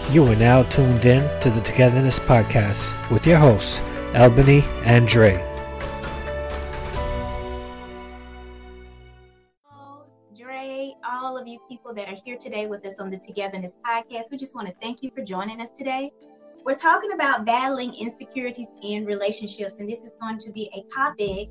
You are now tuned in to the Togetherness Podcast with your hosts, Albany and Dre. Hello, Dre, all of you people that are here today with us on the Togetherness Podcast, we just want to thank you for joining us today. We're talking about battling insecurities in relationships, and this is going to be a topic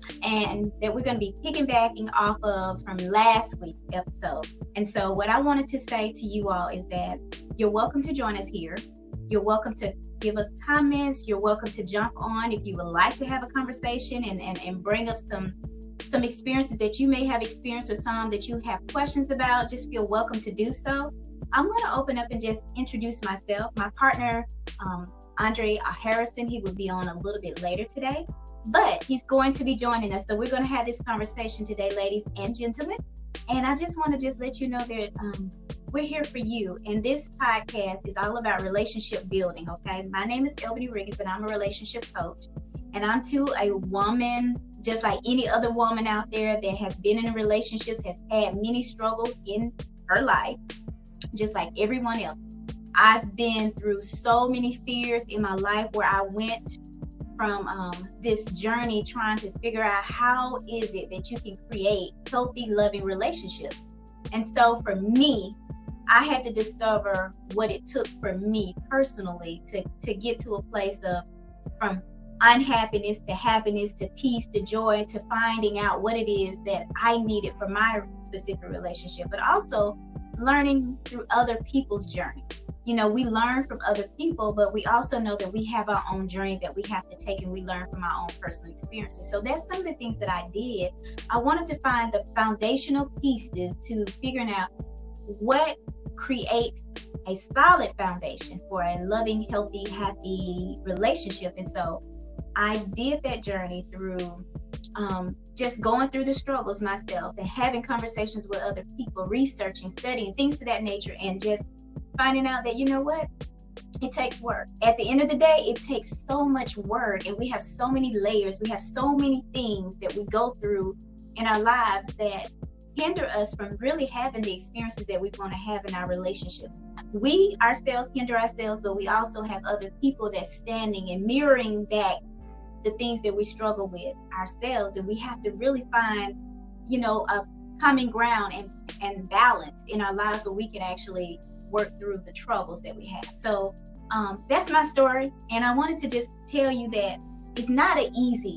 and that we're going to be piggybacking off of from last week's episode. And so what I wanted to say to you all is that you're welcome to join us here. You're welcome to give us comments. You're welcome to jump on if you would like to have a conversation and bring up some experiences that you may have experienced or some that you have questions about. Just feel welcome to do so. I'm going to open up and just introduce myself. My partner, Andre Harrison, he will be on a little bit later today, but he's going to be joining us. So we're going to have this conversation today, ladies and gentlemen. And I just want to let you know that we're here for you. And this podcast is all about relationship building, okay? My name is Albany Riggins, and I'm a relationship coach. And I'm to a woman, just like any other woman out there that has been in relationships, has had many struggles in her life, just like everyone else. I've been through so many fears in my life where I went from this journey trying to figure out how is it that you can create healthy, loving relationships. And so for me, I had to discover what it took for me personally to get to a place of from unhappiness to happiness to peace to joy to finding out what it is that I needed for my specific relationship, but also learning through other people's journey. You know, we learn from other people, but we also know that we have our own journey that we have to take, and we learn from our own personal experiences. So that's some of the things that I did. I wanted to find the foundational pieces to figuring out what creates a solid foundation for a loving, healthy, happy relationship. And so I did that journey through just going through the struggles myself and having conversations with other people, researching, studying, things of that nature, and just finding out that, you know what, it takes work. At the end of the day, it takes so much work, and we have so many layers. We have so many things that we go through in our lives that hinder us from really having the experiences that we want to have in our relationships. We ourselves hinder ourselves, but we also have other people that's standing and mirroring back the things that we struggle with ourselves. And we have to really find, you know, a common ground and balance in our lives where we can actually work through the troubles that we have. So that's my story. And I wanted to just tell you that it's not an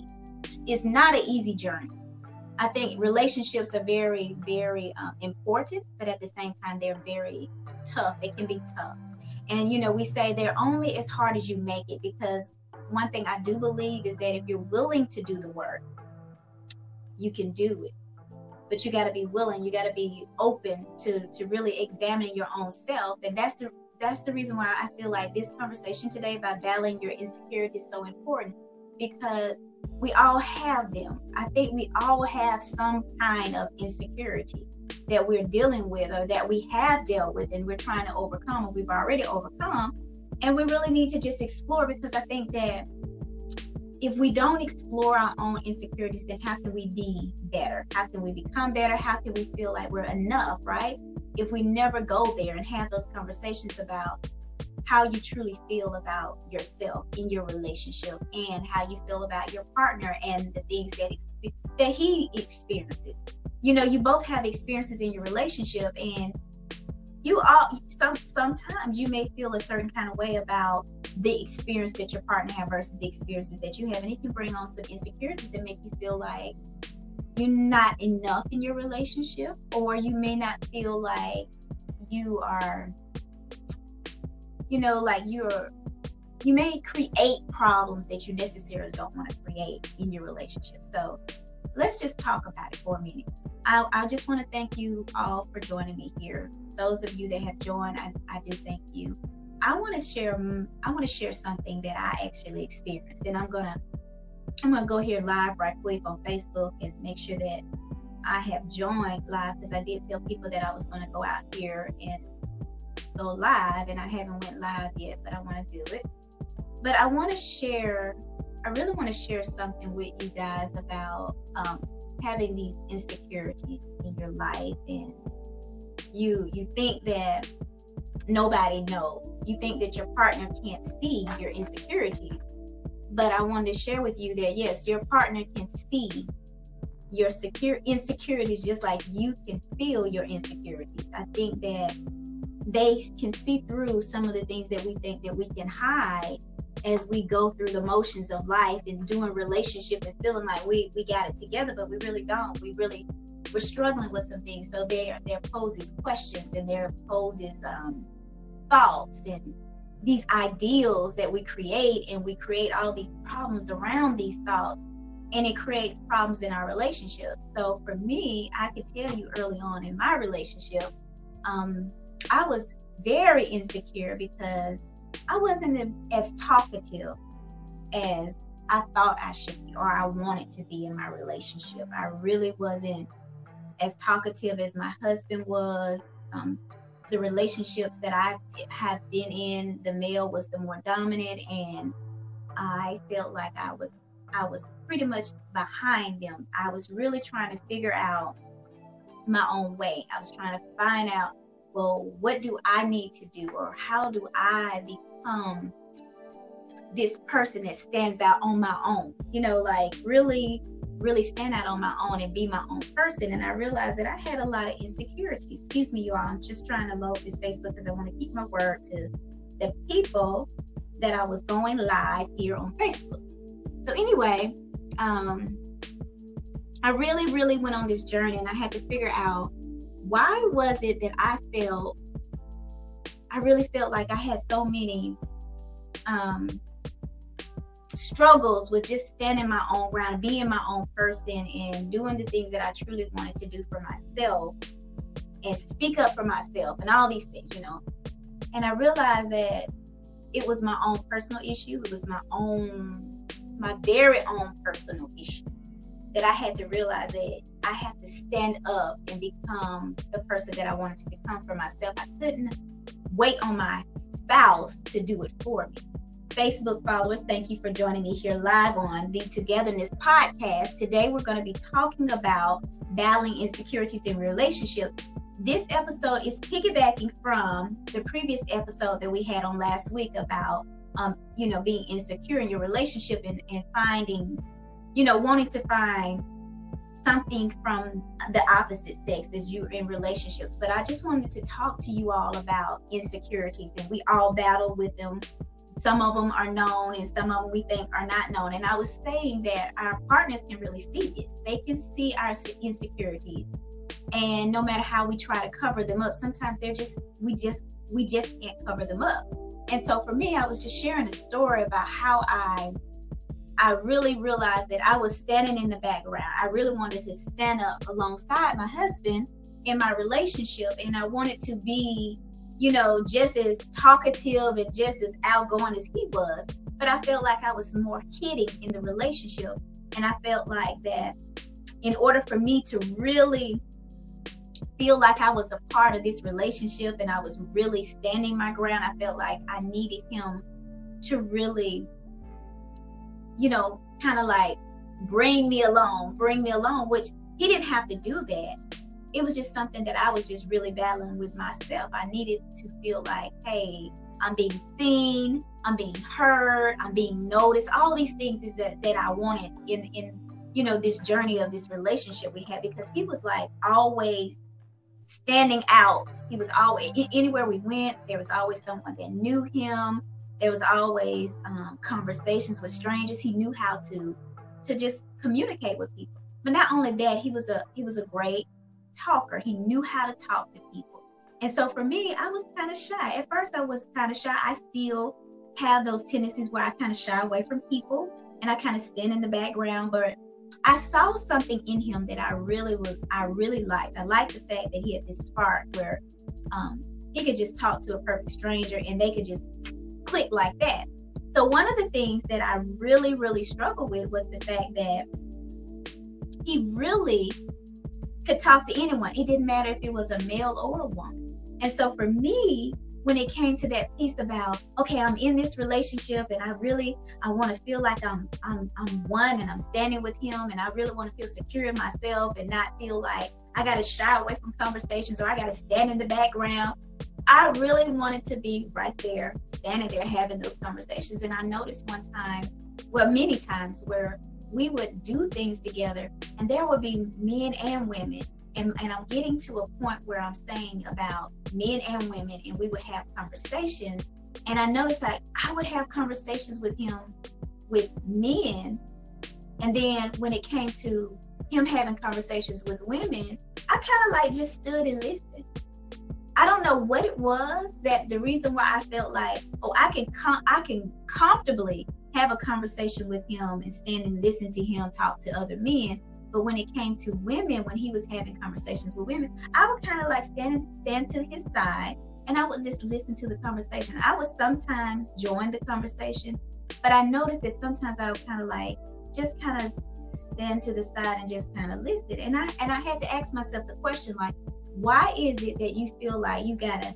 easy journey. I think relationships are very, very important, but at the same time, they're very tough. They can be tough. And, you know, we say they're only as hard as you make it, because one thing I do believe is that if you're willing to do the work, you can do it. But you got to be willing. You got to be open to really examining your own self. And that's the reason why I feel like this conversation today about battling your insecurity is so important, because we all have them. I think we all have some kind of insecurity that we're dealing with, or that we have dealt with and we're trying to overcome, or we've already overcome. And we really need to just explore, because I think that if we don't explore our own insecurities, then how can we be better? How can we become better? How can we feel like we're enough, right? If we never go there and have those conversations about how you truly feel about yourself in your relationship, and how you feel about your partner and the things that he experiences. You know, you both have experiences in your relationship, and sometimes you may feel a certain kind of way about the experience that your partner have versus the experiences that you have, and it can bring on some insecurities that make you feel like you're not enough in your relationship, or you may not feel like you are, you know, like you may create problems that you necessarily don't want to create in your relationship. So let's just talk about it for a minute. I just want to thank you all for joining me here. Those of you that have joined, I do thank you. I want to share something that I actually experienced, and I'm gonna go here live right quick on Facebook and make sure that I have joined live, because I did tell people that I was going to go out here and go live, and I haven't went live yet, but I want to do it. But I really want to share something with you guys about having these insecurities in your life, and you think that nobody knows. You think that your partner can't see your insecurities. But I wanted to share with you that, yes, your partner can see your insecurities just like you can feel your insecurities. I think that they can see through some of the things that we think that we can hide as we go through the motions of life and doing relationship and feeling like we got it together, but we really don't. We're struggling with some things. So there poses questions, and there poses thoughts and these ideals that we create, and we create all these problems around these thoughts, and it creates problems in our relationships. So for me, I could tell you early on in my relationship, I was very insecure because I wasn't as talkative as I thought I should be, or I wanted to be in my relationship. I really wasn't as talkative as my husband was. The relationships that I have been in, the male was the more dominant, and I felt like I was pretty much behind them. I was really trying to figure out my own way. I was trying to find out, well, what do I need to do, or how do I become this person that stands out on my own? Like really stand out on my own and be my own person. And I realized that I had a lot of insecurities. Excuse me, you all. I'm just trying to load this Facebook because I want to keep my word to the people that I was going live here on Facebook. So anyway, I really went on this journey, and I had to figure out, why was it that I really felt like I had so many struggles with just standing my own ground, being my own person, and doing the things that I truly wanted to do for myself and speak up for myself and all these things, And I realized that it was my own personal issue. It was my very own personal issue, that I had to realize that I had to stand up and become the person that I wanted to become for myself. I couldn't wait on my spouse to do it for me. Facebook followers, thank you for joining me here live on the Togetherness podcast. Today, we're going to be talking about battling insecurities in relationships. This episode is piggybacking from the previous episode that we had on last week about, being insecure in your relationship and finding, wanting to find something from the opposite sex as you're in relationships. But I just wanted to talk to you all about insecurities, and we all battle with them. Some of them are known, and some of them we think are not known. And I was saying that our partners can really see this. They can see our insecurities, and no matter how we try to cover them up, sometimes we just can't cover them up. And so for me, I was just sharing a story about how I really realized that I was standing in the background. I really wanted to stand up alongside my husband in my relationship, and I wanted to be, just as talkative and just as outgoing as he was. But I felt like I was more kidding in the relationship, and I felt like that in order for me to really feel like I was a part of this relationship and I was really standing my ground, I felt like I needed him to really, kind of like bring me along, which he didn't have to do that. It was just something that I was just really battling with myself. I needed to feel like, hey, I'm being seen, I'm being heard, I'm being noticed. All these things is that I wanted in this journey of this relationship we had, because he was like always standing out. He was always, anywhere we went, there was always someone that knew him. There was always conversations with strangers. He knew how to just communicate with people. But not only that, he was a great talker. He knew how to talk to people. And so for me, I was kind of shy. At first, I was kind of shy. I still have those tendencies where I kind of shy away from people and I kind of stand in the background. But I saw something in him that I really liked. I liked the fact that he had this spark where he could just talk to a perfect stranger and they could just click like that. So one of the things that I really struggled with was the fact that he really could talk to anyone. It didn't matter if it was a male or a woman. And so for me, when it came to that piece about, okay, I'm in this relationship and I want to feel like I'm one and I'm standing with him, and I really want to feel secure in myself and not feel like I got to shy away from conversations or I got to stand in the background. I really wanted to be right there, standing there having those conversations. And I noticed one time, well, many times, where we would do things together and there would be men and women. And I'm getting to a point where I'm saying about men and women, and we would have conversations. And I noticed like I would have conversations with him with men. And then when it came to him having conversations with women, I kind of like just stood and listened. I don't know what it was, that the reason why I felt like, oh, I can comfortably have a conversation with him and stand and listen to him talk to other men. But when it came to women, when he was having conversations with women, I would kind of like stand to his side, and I would just listen to the conversation. I would sometimes join the conversation, but I noticed that sometimes I would kind of like just kind of stand to the side and just kind of listen. And I had to ask myself the question, like, why is it that you feel like you gotta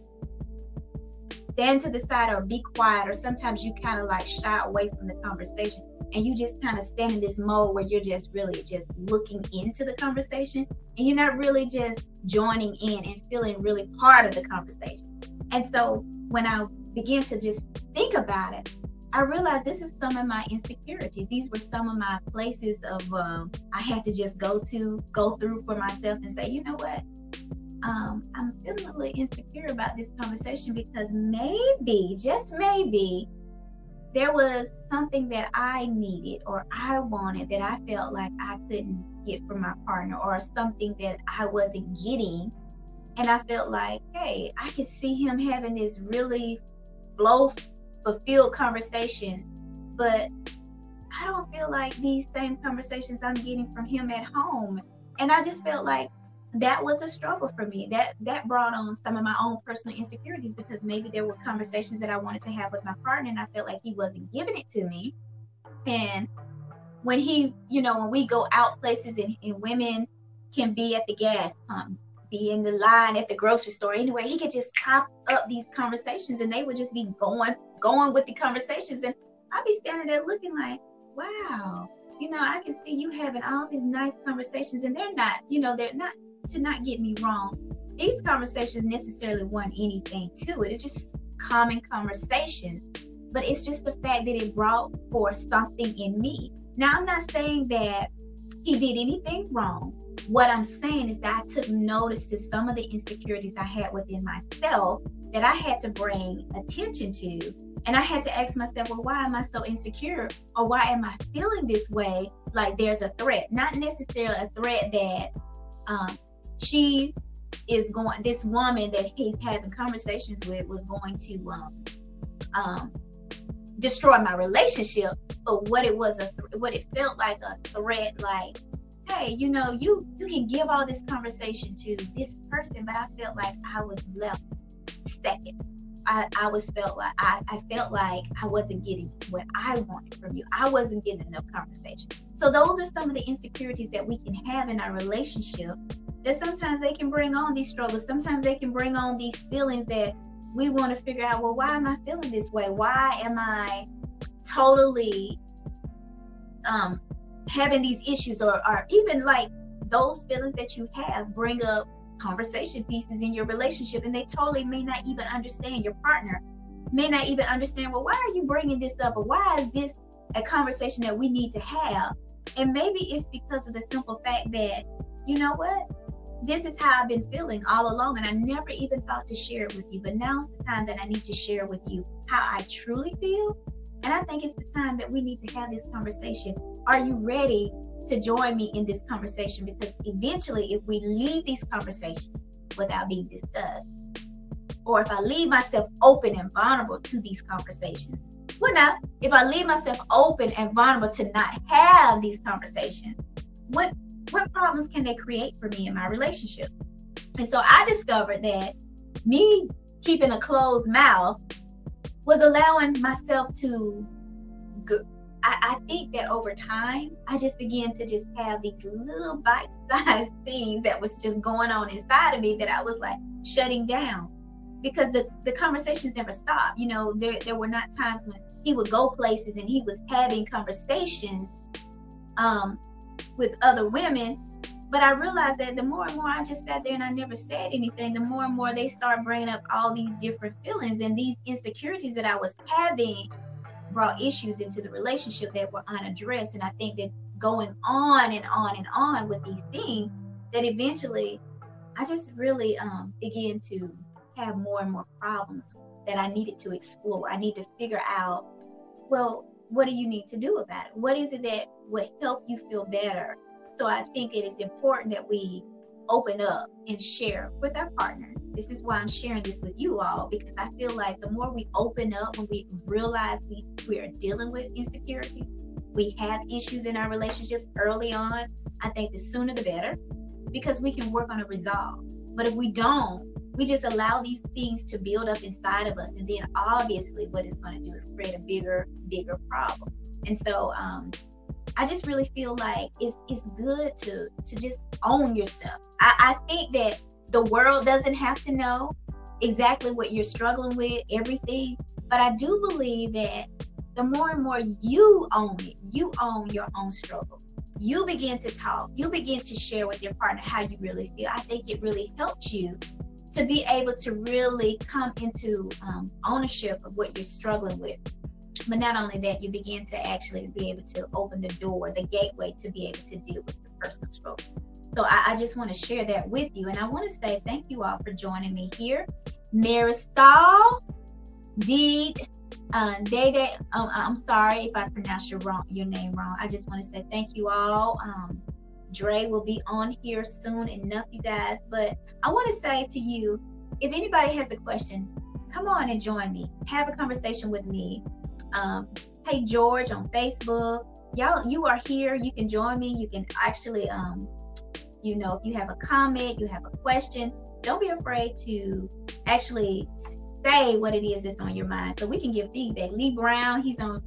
stand to the side or be quiet, or sometimes you kind of like shy away from the conversation and you just kind of stand in this mode where you're just really just looking into the conversation and you're not really just joining in and feeling really part of the conversation? And so when I began to just think about it, I realized this is some of my insecurities. These were some of my places of I had to just go through for myself and say, you know what? I'm feeling a little insecure about this conversation because maybe, just maybe, there was something that I needed or I wanted that I felt like I couldn't get from my partner, or something that I wasn't getting. And I felt like, hey, I could see him having this really fulfilled conversation, but I don't feel like these same conversations I'm getting from him at home. And I just felt like that was a struggle for me. That brought on some of my own personal insecurities, because maybe there were conversations that I wanted to have with my partner and I felt like he wasn't giving it to me. And when when we go out places and women can be at the gas pump, be in the line at the grocery store, anyway, he could just pop up these conversations and they would just be going with the conversations. And I'd be standing there looking like, wow, I can see you having all these nice conversations, and they're not, to not get me wrong, these conversations necessarily weren't anything to it. It's just common conversation, but it's just the fact that it brought forth something in me. Now, I'm not saying that he did anything wrong. What I'm saying is that I took notice to some of the insecurities I had within myself that I had to bring attention to. And I had to ask myself, well, why am I so insecure? Or why am I feeling this way? Like there's a threat, not necessarily a threat that this woman that he's having conversations with was going to destroy my relationship. But what it felt like a threat, like, hey, you can give all this conversation to this person, but I felt like I was left second. I felt like I wasn't getting what I wanted from you. I wasn't getting enough conversation. So those are some of the insecurities that we can have in our relationship, that sometimes they can bring on these struggles. Sometimes they can bring on these feelings that we want to figure out, well, why am I feeling this way? Why am I totally having these issues? Or even like those feelings that you have bring up conversation pieces in your relationship, and they totally may not even understand. Your partner may not even understand, well, why are you bringing this up? Or why is this a conversation that we need to have? And maybe it's because of the simple fact that, you know what? This is how I've been feeling all along, and I never even thought to share it with you. But now's the time that I need to share with you how I truly feel. And I think it's the time that we need to have this conversation. Are you ready to join me in this conversation? Because eventually, if we leave these conversations without being discussed, or if I leave myself open and vulnerable to these conversations, if I leave myself open and vulnerable to not have these conversations, what problems can they create for me in my relationship? And so I discovered that me keeping a closed mouth was allowing myself to go. I think that over time, I just began to just have these little bite-sized things that was just going on inside of me that I was like shutting down, because the conversations never stopped. There were not times when he would go places and he was having conversations with other women, But I realized that the more and more I just sat there and I never said anything, the more and more they start bringing up all these different feelings, and these insecurities that I was having brought issues into the relationship that were unaddressed. And I think that going on and on and on with these things, that eventually I just really began to have more and more problems that I needed to explore. I need to figure out, well, what do you need to do about it? What is it that would help you feel better? So I think it is important that we open up and share with our partner. This is why I'm sharing this with you all, because I feel like the more we open up, when we realize we are dealing with insecurity, we have issues in our relationships early on, I think the sooner the better, because we can work on a resolve. But if we don't, we just allow these things to build up inside of us, and then obviously what it's going to do is create a bigger problem. And so I just really feel like it's good to just own yourself. I think that the world doesn't have to know exactly what you're struggling with, everything, but I do believe that the more and more you own it, you own your own struggle, you begin to talk, you begin to share with your partner how you really feel, I think it really helps you to be able to really come into ownership of what you're struggling with. But not only that, you begin to actually be able to open the door, the gateway to be able to deal with your personal struggle. So I just want to share that with you. And I want to say thank you all for joining me here. Marisol, Dede, Dede, I'm sorry if I pronounced your name wrong. I just want to say thank you all. Dre will be on here soon enough, you guys. But I want to say to you, if anybody has a question, come on and join me. Have a conversation with me. Hey, George on Facebook. Y'all, you are here. You can join me. You can actually, if you have a comment, you have a question, don't be afraid to actually say what it is that's on your mind so we can give feedback. Lee Brown, he's on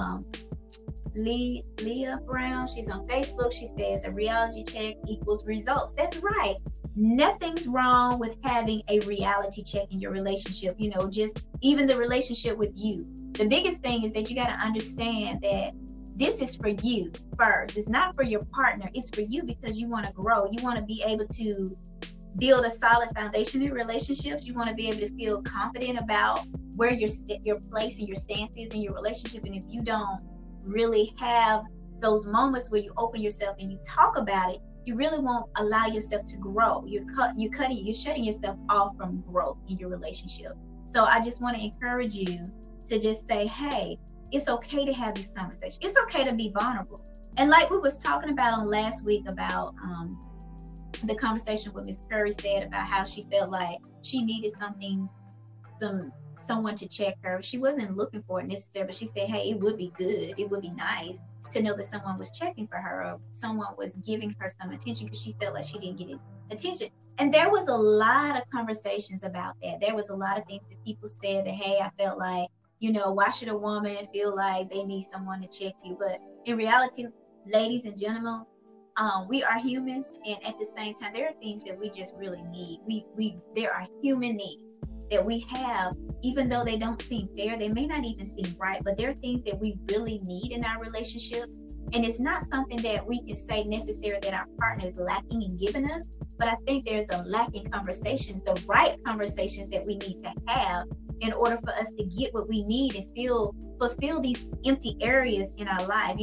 Leah Brown, she's on Facebook. She says a reality check equals results. That's right. Nothing's wrong with having a reality check in your relationship, just even the relationship with you. The biggest thing is that you got to understand that this is for you first. It's not for your partner. It's for you because you want to grow. You want to be able to build a solid foundation in relationships. You want to be able to feel confident about where your place and your stance is in your relationship. And if you don't really have those moments where you open yourself and you talk about it, you really won't allow yourself to grow. You're shutting yourself off from growth in your relationship. So I just want to encourage you to just say, hey, it's okay to have these conversations. It's okay to be vulnerable. And like we was talking about on last week about the conversation with Miss Curry said about how she felt like she needed someone to check her. She wasn't looking for it necessarily, but she said, hey, it would be good. It would be nice to know that someone was checking for her or someone was giving her some attention because she felt like she didn't get attention. And there was a lot of conversations about that. There was a lot of things that people said that, hey, I felt like, why should a woman feel like they need someone to check you? But in reality, ladies and gentlemen, we are human. And at the same time, there are things that we just really need. There are human needs that we have, even though they don't seem fair, they may not even seem right, but there are things that we really need in our relationships. And it's not something that we can say necessarily that our partner is lacking in giving us, but I think there's a lack in conversations, the right conversations that we need to have in order for us to get what we need and fulfill these empty areas in our life.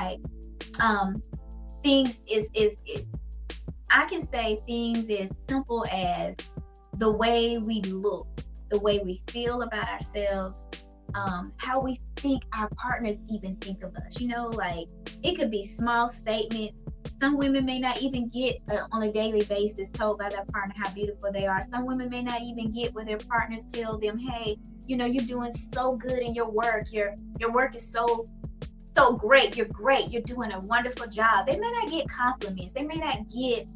Things is I can say things as simple as the way we look, the way we feel about ourselves, how we think our partners even think of us. It could be small statements. Some women may not even get on a daily basis told by their partner how beautiful they are. Some women may not even get where their partners tell them, hey, you're doing so good in your work. Your work is so great. You're great. You're doing a wonderful job. They may not get compliments. They may not get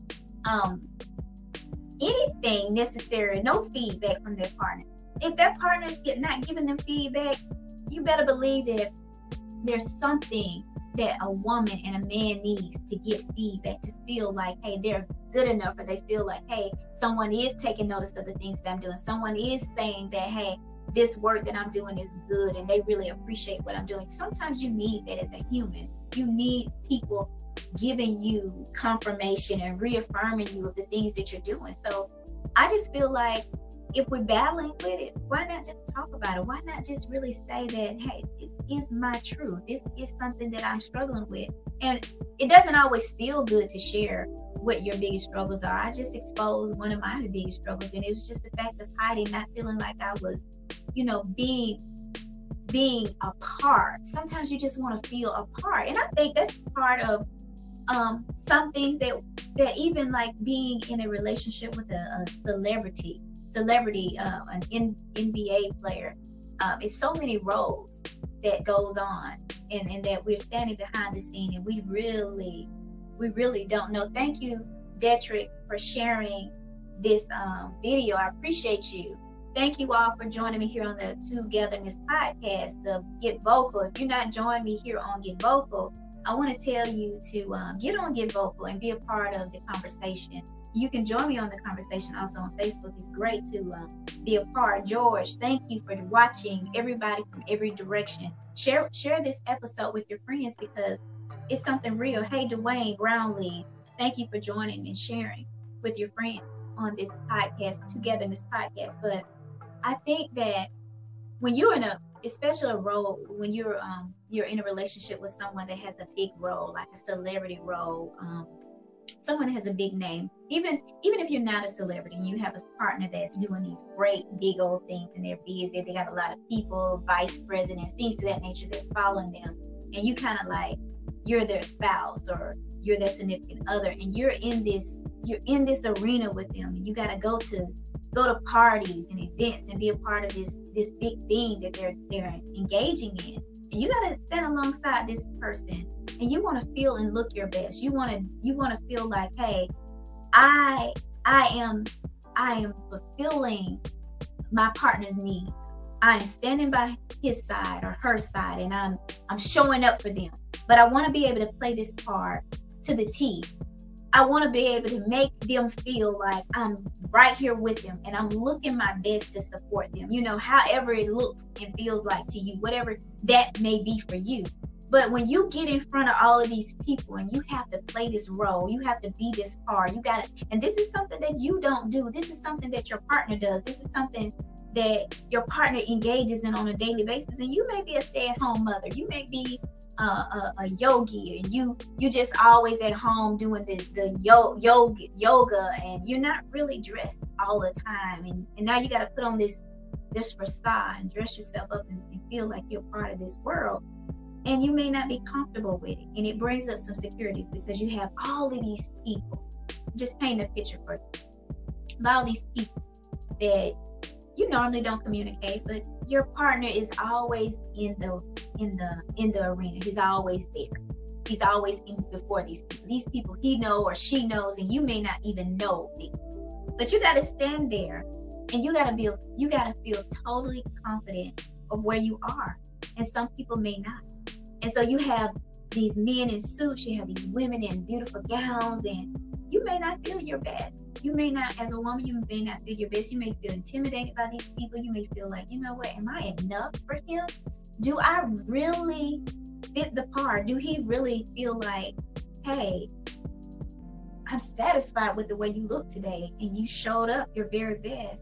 anything necessary, no feedback from their partner. If their partners not giving them feedback, you better believe that there's something that a woman and a man needs to get feedback, to feel like, hey, they're good enough, or they feel like, hey, someone is taking notice of the things that I'm doing. Someone is saying that, hey, this work that I'm doing is good and they really appreciate what I'm doing. Sometimes you need that as a human. You need people giving you confirmation and reaffirming you of the things that you're doing. So I just feel like if we're battling with it, why not just talk about it? Why not just really say that, hey, this is my truth. This is something that I'm struggling with. And it doesn't always feel good to share what your biggest struggles are. I just exposed one of my biggest struggles, and it was just the fact of hiding, not feeling like I was, being a part. Sometimes you just want to feel a part. And I think that's part of some things that even like being in a relationship with a celebrity, an NBA player, it's so many roles that goes on, and that we're standing behind the scene, and we really don't know. Thank you, Detrick, for sharing this video. I appreciate you. Thank you all for joining me here on the Togetherness podcast, the Get Vocal. If you're not joining me here on Get Vocal, I want to tell you to get on Get Vocal and be a part of the conversation. You can join me on the conversation also on Facebook. It's great to be a part. George, thank you for watching. Everybody from every direction. Share this episode with your friends because it's something real. Hey, Dwayne Brownlee, thank you for joining and sharing with your friends on this podcast, Togetherness podcast. But I think that when you're in especially a role, when you're in a relationship with someone that has a big role, like a celebrity role, someone that has a big name, even if you're not a celebrity and you have a partner that's doing these great big old things and they're busy, they got a lot of people, vice presidents, things of that nature that's following them, and you kind of like, you're their spouse or you're their significant other, and you're in this arena with them, and you got to go to parties and events and be a part of this big thing that they're engaging in, and you got to stand alongside this person, and you want to feel and look your best. You want to feel like, hey, I am fulfilling my partner's needs. I'm standing by his side or her side, and I'm showing up for them. But I want to be able to play this part to the T. I want to be able to make them feel like I'm right here with them, and I'm looking my best to support them. However it looks and feels like to you, whatever that may be for you. But when you get in front of all of these people and you have to play this role, you have to be this part, and this is something that you don't do. This is something that your partner does. This is something that your partner engages in on a daily basis. And you may be a stay-at-home mother. You may be a yogi, and you just always at home doing the yoga, and you're not really dressed all the time. And now you got to put on this facade and dress yourself up and feel like you're part of this world. And you may not be comfortable with it. And it brings up some insecurities because you have all of these people. Just paint a picture for you. All these people that you normally don't communicate, but your partner is always in the arena. He's always there. He's always before these people. These people he knows or she knows, and you may not even know them. But you got to stand there, and you got to feel totally confident of where you are. And some people may not. And so you have these men in suits, you have these women in beautiful gowns, and you may not feel your best. You may not, as a woman, you may not feel your best. You may feel intimidated by these people. You may feel like, you know what, am I enough for him? Do I really fit the part? Do he really feel like, hey, I'm satisfied with the way you look today, and you showed up your very best,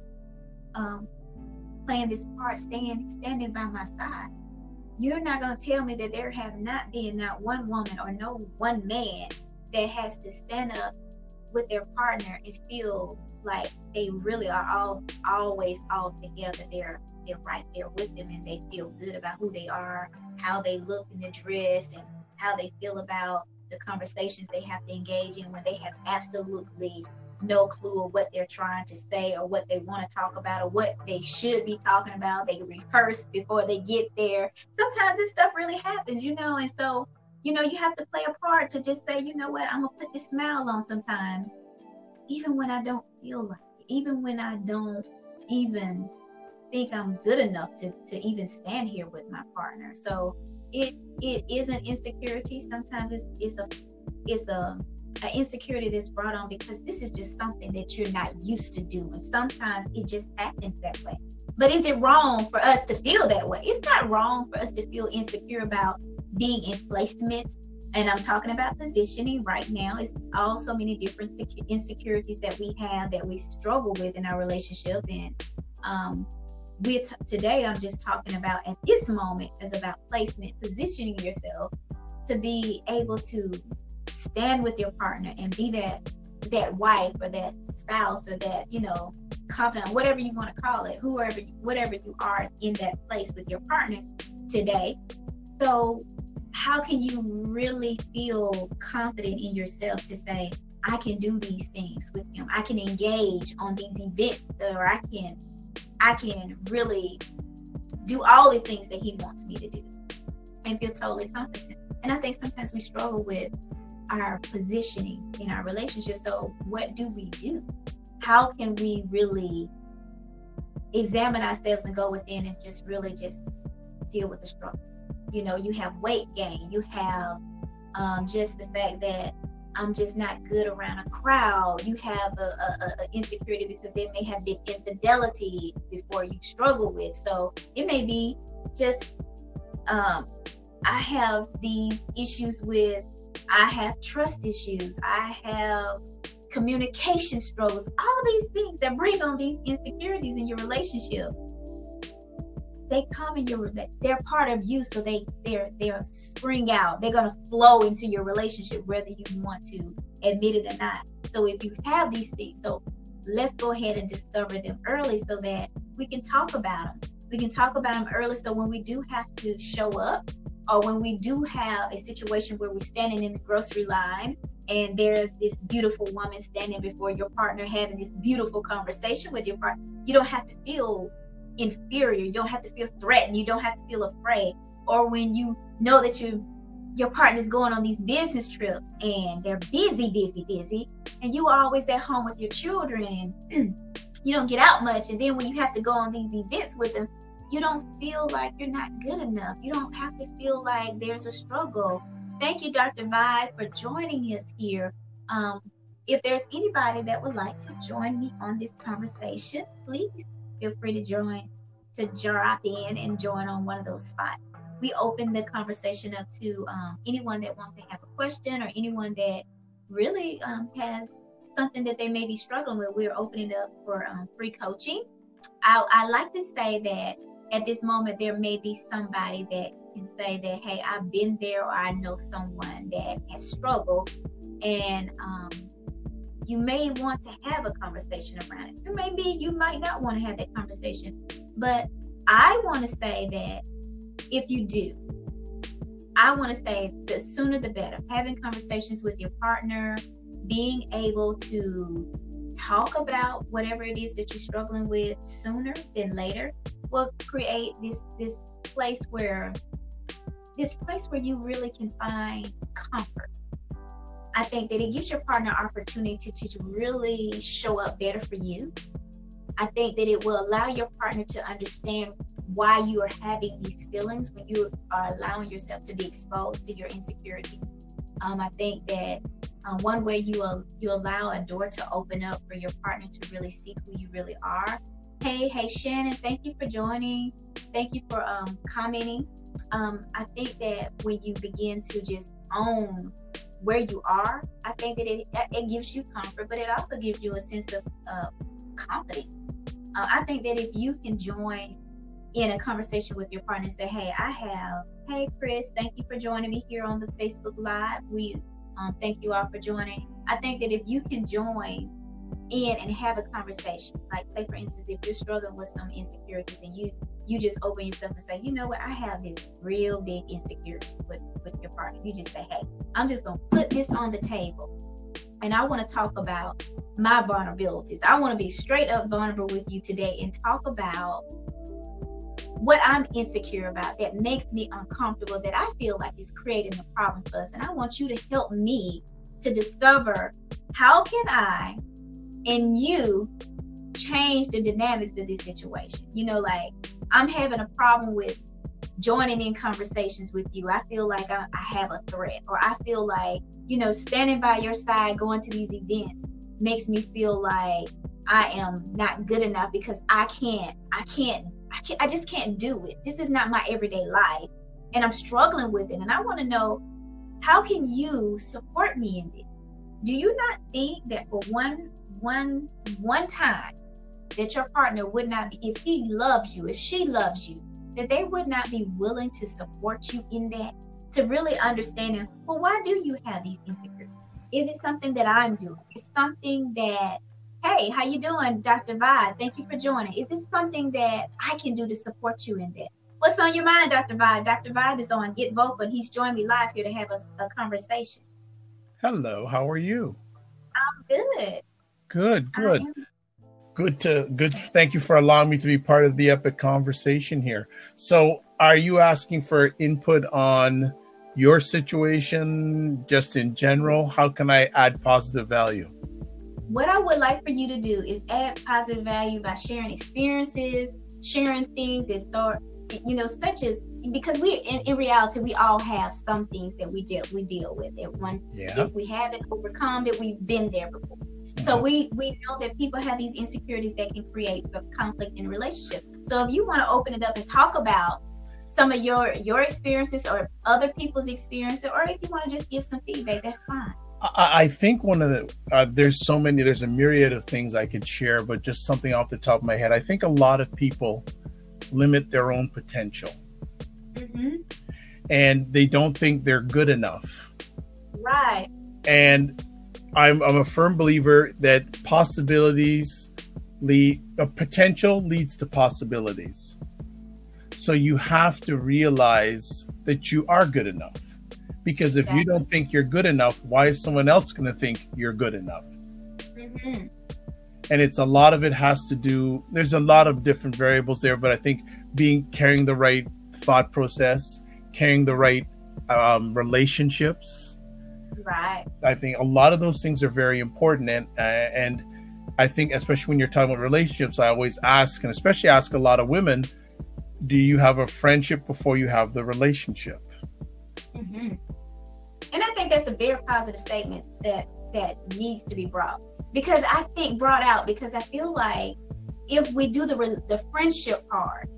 playing this part, standing by my side. You're not going to tell me that there have not been not one woman or no one man that has to stand up with their partner and feel like they really are always all together. They're right there with them, and they feel good about who they are, how they look in the dress, and how they feel about the conversations they have to engage in when they have absolutely no clue of what they're trying to say or what they want to talk about or what they should be talking about. They rehearse before they get there. Sometimes this stuff really happens, and so, you have to play a part to just say, you know what, I'm going to put this smile on sometimes, even when I don't feel like it, even when I don't even think I'm good enough to even stand here with my partner. So it is an insecurity. Sometimes it's a insecurity that's brought on because this is just something that you're not used to doing. Sometimes it just happens that way. But is it wrong for us to feel that way? It's not wrong for us to feel insecure about being in placement And I'm talking about positioning right now. It's also many different insecurities that we have that we struggle with in our relationship. And today I'm just talking about at this moment is about placement, positioning yourself to be able to stand with your partner and be that wife or that spouse or that, confidant, whatever you want to call it, whatever you are in that place with your partner today. So how can you really feel confident in yourself to say, I can do these things with him. I can engage on these events, or I can really do all the things that he wants me to do and feel totally confident. And I think sometimes we struggle with our positioning in our relationship. So what do we do? How can we really examine ourselves and go within and just really just deal with the struggles? You have weight gain. You have just the fact that I'm just not good around a crowd. You have a insecurity because there may have been infidelity before you struggle with. So it may be just I have these issues I have trust issues. I have communication struggles. All these things that bring on these insecurities in your relationship. They come in they're part of you, so they'll spring out. They're gonna flow into your relationship, whether you want to admit it or not. So if you have these things, so let's go ahead and discover them early so that we can talk about them. We can talk about them early, so when we do have to show up, or when we do have a situation where we're standing in the grocery line and there's this beautiful woman standing before your partner having this beautiful conversation with your partner, you don't have to feel inferior. You don't have to feel threatened. You don't have to feel afraid. Or when you know that your partner's going on these business trips and they're busy, and you are always at home with your children and you don't get out much. And then when you have to go on these events with them, you don't feel like you're not good enough. You don't have to feel like there's a struggle. Thank you, Dr. Vi, for joining us here. If there's anybody that would like to join me on this conversation, please feel free to drop in and join on one of those spots. We open the conversation up to anyone that wants to have a question or anyone that really has something that they may be struggling with. We're opening up for free coaching. I like to say that at this moment, there may be somebody that can say that, hey, I've been there, or I know someone that has struggled, and you may want to have a conversation around it. Or maybe you might not want to have that conversation. But I want to say that if you do, I want to say the sooner the better. Having conversations with your partner, being able to talk about whatever it is that you're struggling with sooner than later will create this place where you really can find comfort. I think that it gives your partner opportunity to really show up better for you. I think that it will allow your partner to understand why you are having these feelings when you are allowing yourself to be exposed to your insecurities. I think that one way you allow a door to open up for your partner to really see who you really are. Hey Shannon, thank you for joining. Thank you for commenting. I think that when you begin to just own where you are, I think that it gives you comfort, but it also gives you a sense of confidence. I think that if you can join in a conversation with your partner and say, hey Chris, thank you for joining me here on the Facebook Live. We thank you all for joining. I think that if you can join in and have a conversation, like say for instance, if you're struggling with some insecurities and you just open yourself and say, you know what, I have this real big insecurity with your partner. You just say, hey, I'm just gonna put this on the table and I want to talk about my vulnerabilities. I want to be straight up vulnerable with you today and talk about what I'm insecure about that makes me uncomfortable, that I feel like is creating a problem for us. And I want you to help me to discover how can I and you change the dynamics of this situation. Like I'm having a problem with joining in conversations with you. I feel like I have a threat, or I feel like, standing by your side, going to these events makes me feel like I am not good enough because I just can't do it. This is not my everyday life and I'm struggling with it. And I want to know, how can you support me in this? Do you not think that for one time that your partner would not be, if he loves you, if she loves you, that they would not be willing to support you in that, to really understanding, well, why do you have these insecurities? Is it something that I'm doing? Is something that, hey, how you doing, Dr. Vibe? Thank you for joining. Is this something that I can do to support you in that? What's on your mind, Dr. Vibe? Dr. Vibe is on Get Vocal, and he's joined me live here to have a conversation. Hello, how are you? I'm good. Good. Thank you for allowing me to be part of the epic conversation here. So are you asking for input on your situation just in general? How can I add positive value? What I would like for you to do is add positive value by sharing experiences, sharing things that start, such as, because we in reality, we all have some things that we deal with. If we haven't overcome it, we've been there before. So we know that people have these insecurities that can create conflict in a relationship. So if you want to open it up and talk about some of your experiences or other people's experiences, or if you want to just give some feedback, that's fine. I think one of the, there's a myriad of things I could share, but just something off the top of my head. I think a lot of people limit their own potential. Mm-hmm. And they don't think they're good enough. Right. And I'm a firm believer that potential leads to possibilities. So you have to realize that you are good enough. Because if you don't think you're good enough, why is someone else going to think you're good enough? Mm-hmm. And a lot of it has to do, there's a lot of different variables there, but I think carrying the right thought process, carrying the right relationships. Right. I think a lot of those things are very important. And I think, especially when you're talking about relationships, I always ask, and especially ask a lot of women, do you have a friendship before you have the relationship? Mm-hmm. And I think that's a very positive statement that needs to be brought out, because I feel like if we do the friendship part,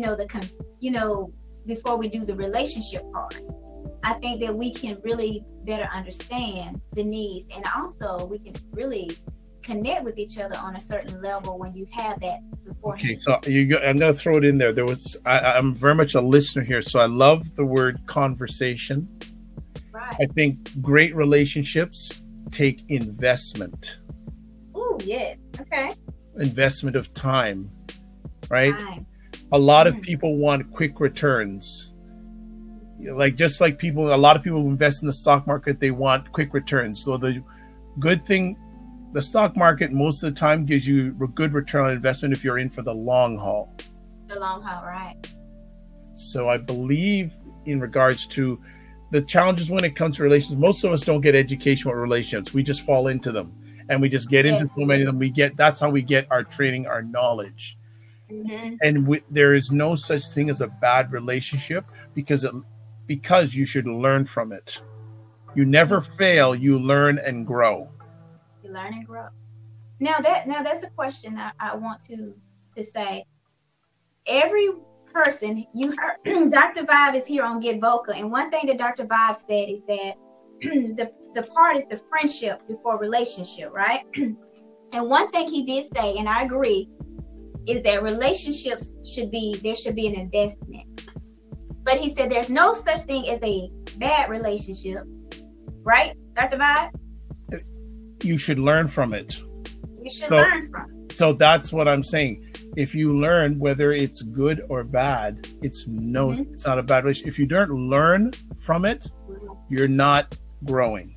before we do the relationship part, I think that we can really better understand the needs, and also we can really connect with each other on a certain level when you have that beforehand. Okay, so I'm going to throw it in there. I'm very much a listener here, so I love the word conversation. Right. I think great relationships take investment. Oh, yes. Okay. Investment of time, right? Time. A lot of people want quick returns. A lot of people who invest in the stock market, they want quick returns. So the good thing, the stock market most of the time gives you a good return on investment if you're in for the long haul. The long haul, right. So I believe in regards to the challenges when it comes to relationships, most of us don't get education with relationships. We just fall into them, and we just get into so many of them. That's how we get our training, our knowledge. Mm-hmm. And there is no such thing as a bad relationship because you should learn from it. You never fail. You learn and grow. You learn and grow. Now that's a question I want to say. Every person, you heard Dr. Vibe is here on Get Vocal, and one thing that Dr. Vibe said is that the part is the friendship before relationship, right? And one thing he did say, and I agree, is that relationships should be an investment. But he said there's no such thing as a bad relationship, right, Dr. Vibe? You should learn from it. You should learn from it. So that's what I'm saying. If you learn, whether it's good or bad, it's not a bad relationship. If you don't learn from it, you're not growing.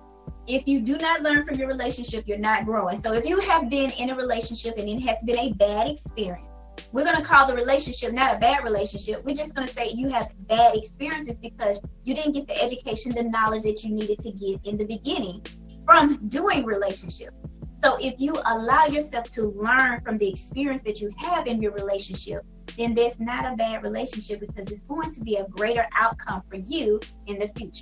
If you do not learn from your relationship, you're not growing. So if you have been in a relationship and it has been a bad experience, we're going to call the relationship not a bad relationship. We're just going to say you have bad experiences because you didn't get the education, the knowledge that you needed to get in the beginning from doing relationship. So if you allow yourself to learn from the experience that you have in your relationship, then that's not a bad relationship because it's going to be a greater outcome for you in the future.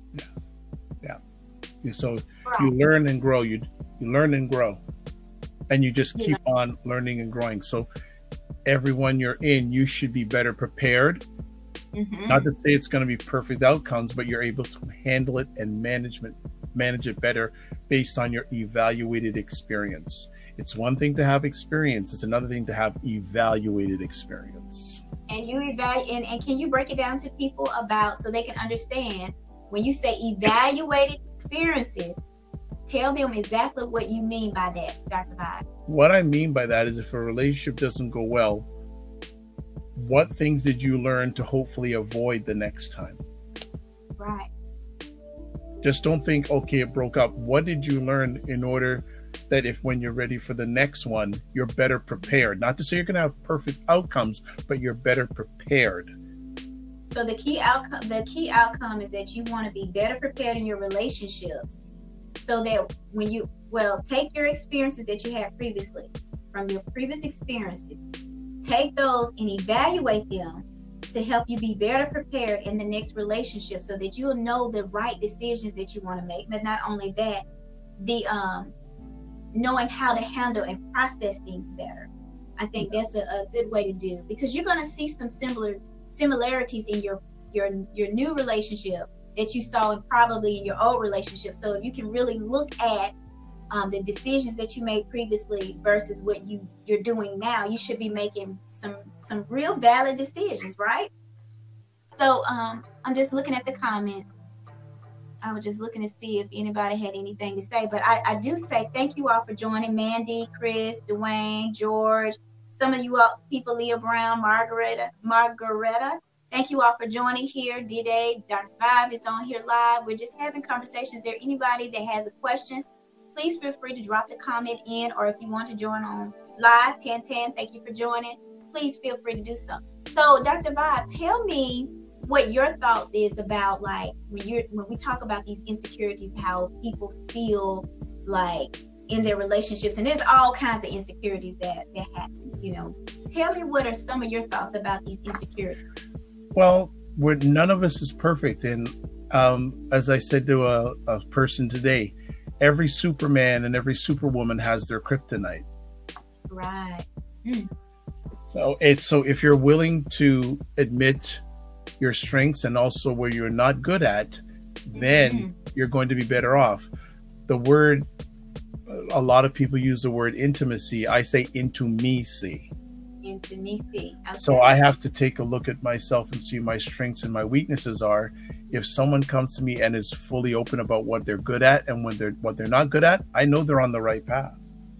Yeah. So you learn and grow. You learn and grow. And you just keep on learning and growing. So everyone you're in, you should be better prepared Not to say it's going to be perfect outcomes, but you're able to handle it and manage it better based on your evaluated experience. It's one thing to have experience. It's another thing to have evaluated experience. And you evaluate, and can you break it down to people about, so they can understand, when you say evaluated experiences, tell them exactly what you mean by that, Dr. Vibe. What I mean by that is, if a relationship doesn't go well, what things did you learn to hopefully avoid the next time? Right. Just don't think, okay, it broke up. What did you learn in order that if when you're ready for the next one, you're better prepared? Not to say you're going to have perfect outcomes, but you're better prepared. So the key outcome is that you want to be better prepared in your relationships, so that when you, take your experiences that you had previously, from your previous experiences, take those and evaluate them to help you be better prepared in the next relationship, so that you'll know the right decisions that you want to make. But not only that, the knowing how to handle and process things better. I think that's a good way to do, because you're going to see some similarities in your new relationship that you saw in probably in your old relationship. So if you can really look at the decisions that you made previously versus what you're doing now, you should be making some real valid decisions, right? So I'm just looking at the comment. I was just looking to see if anybody had anything to say, but I do say thank you all for joining. Mandy, Chris, Dwayne, George, some of you all people, Leah Brown, Margareta. Thank you all for joining here. D-Day, Dr. Vibe is on here live. We're just having conversations. Is there anybody that has a question? Please feel free to drop the comment in, or if you want to join on live, 1010, thank you for joining. Please feel free to do so. So, Dr. Vibe, tell me what your thoughts is about, like, when we talk about these insecurities, how people feel like in their relationships, and there's all kinds of insecurities that happen, Tell me, what are some of your thoughts about these insecurities? Well, none of us is perfect. And as I said to a person today, every Superman and every Superwoman has their kryptonite. Right. So if you're willing to admit your strengths and also where you're not good at, then you're going to be better off. The word, a lot of people use the word intimacy. I say intimacy. Intimacy. Okay. So I have to take a look at myself and see my strengths and my weaknesses are. If someone comes to me and is fully open about what they're good at and what they're not good at, I know they're on the right path.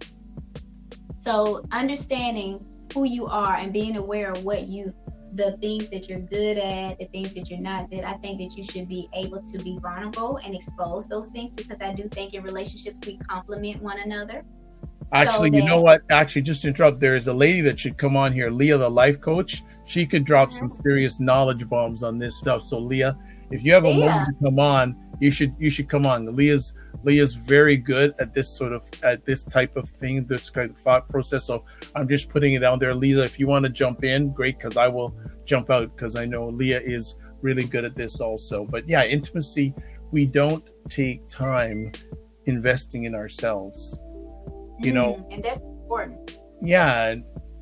So understanding who you are and being aware of the things that you're good at, the things that you're not good. I think that you should be able to be vulnerable and expose those things, because I do think in relationships we complement one another. Actually, you know what? Actually, just to interrupt, there is a lady that should come on here, Leah, the life coach. She could drop some serious knowledge bombs on this stuff. So, Leah, if you have a moment to come on, you should come on. Leah's very good at this type of thing, this kind of thought process. So I'm just putting it out there, Leah. If you want to jump in, great, because I will jump out, because I know Leah is really good at this also. But yeah, intimacy. We don't take time investing in ourselves. And that's important. Yeah,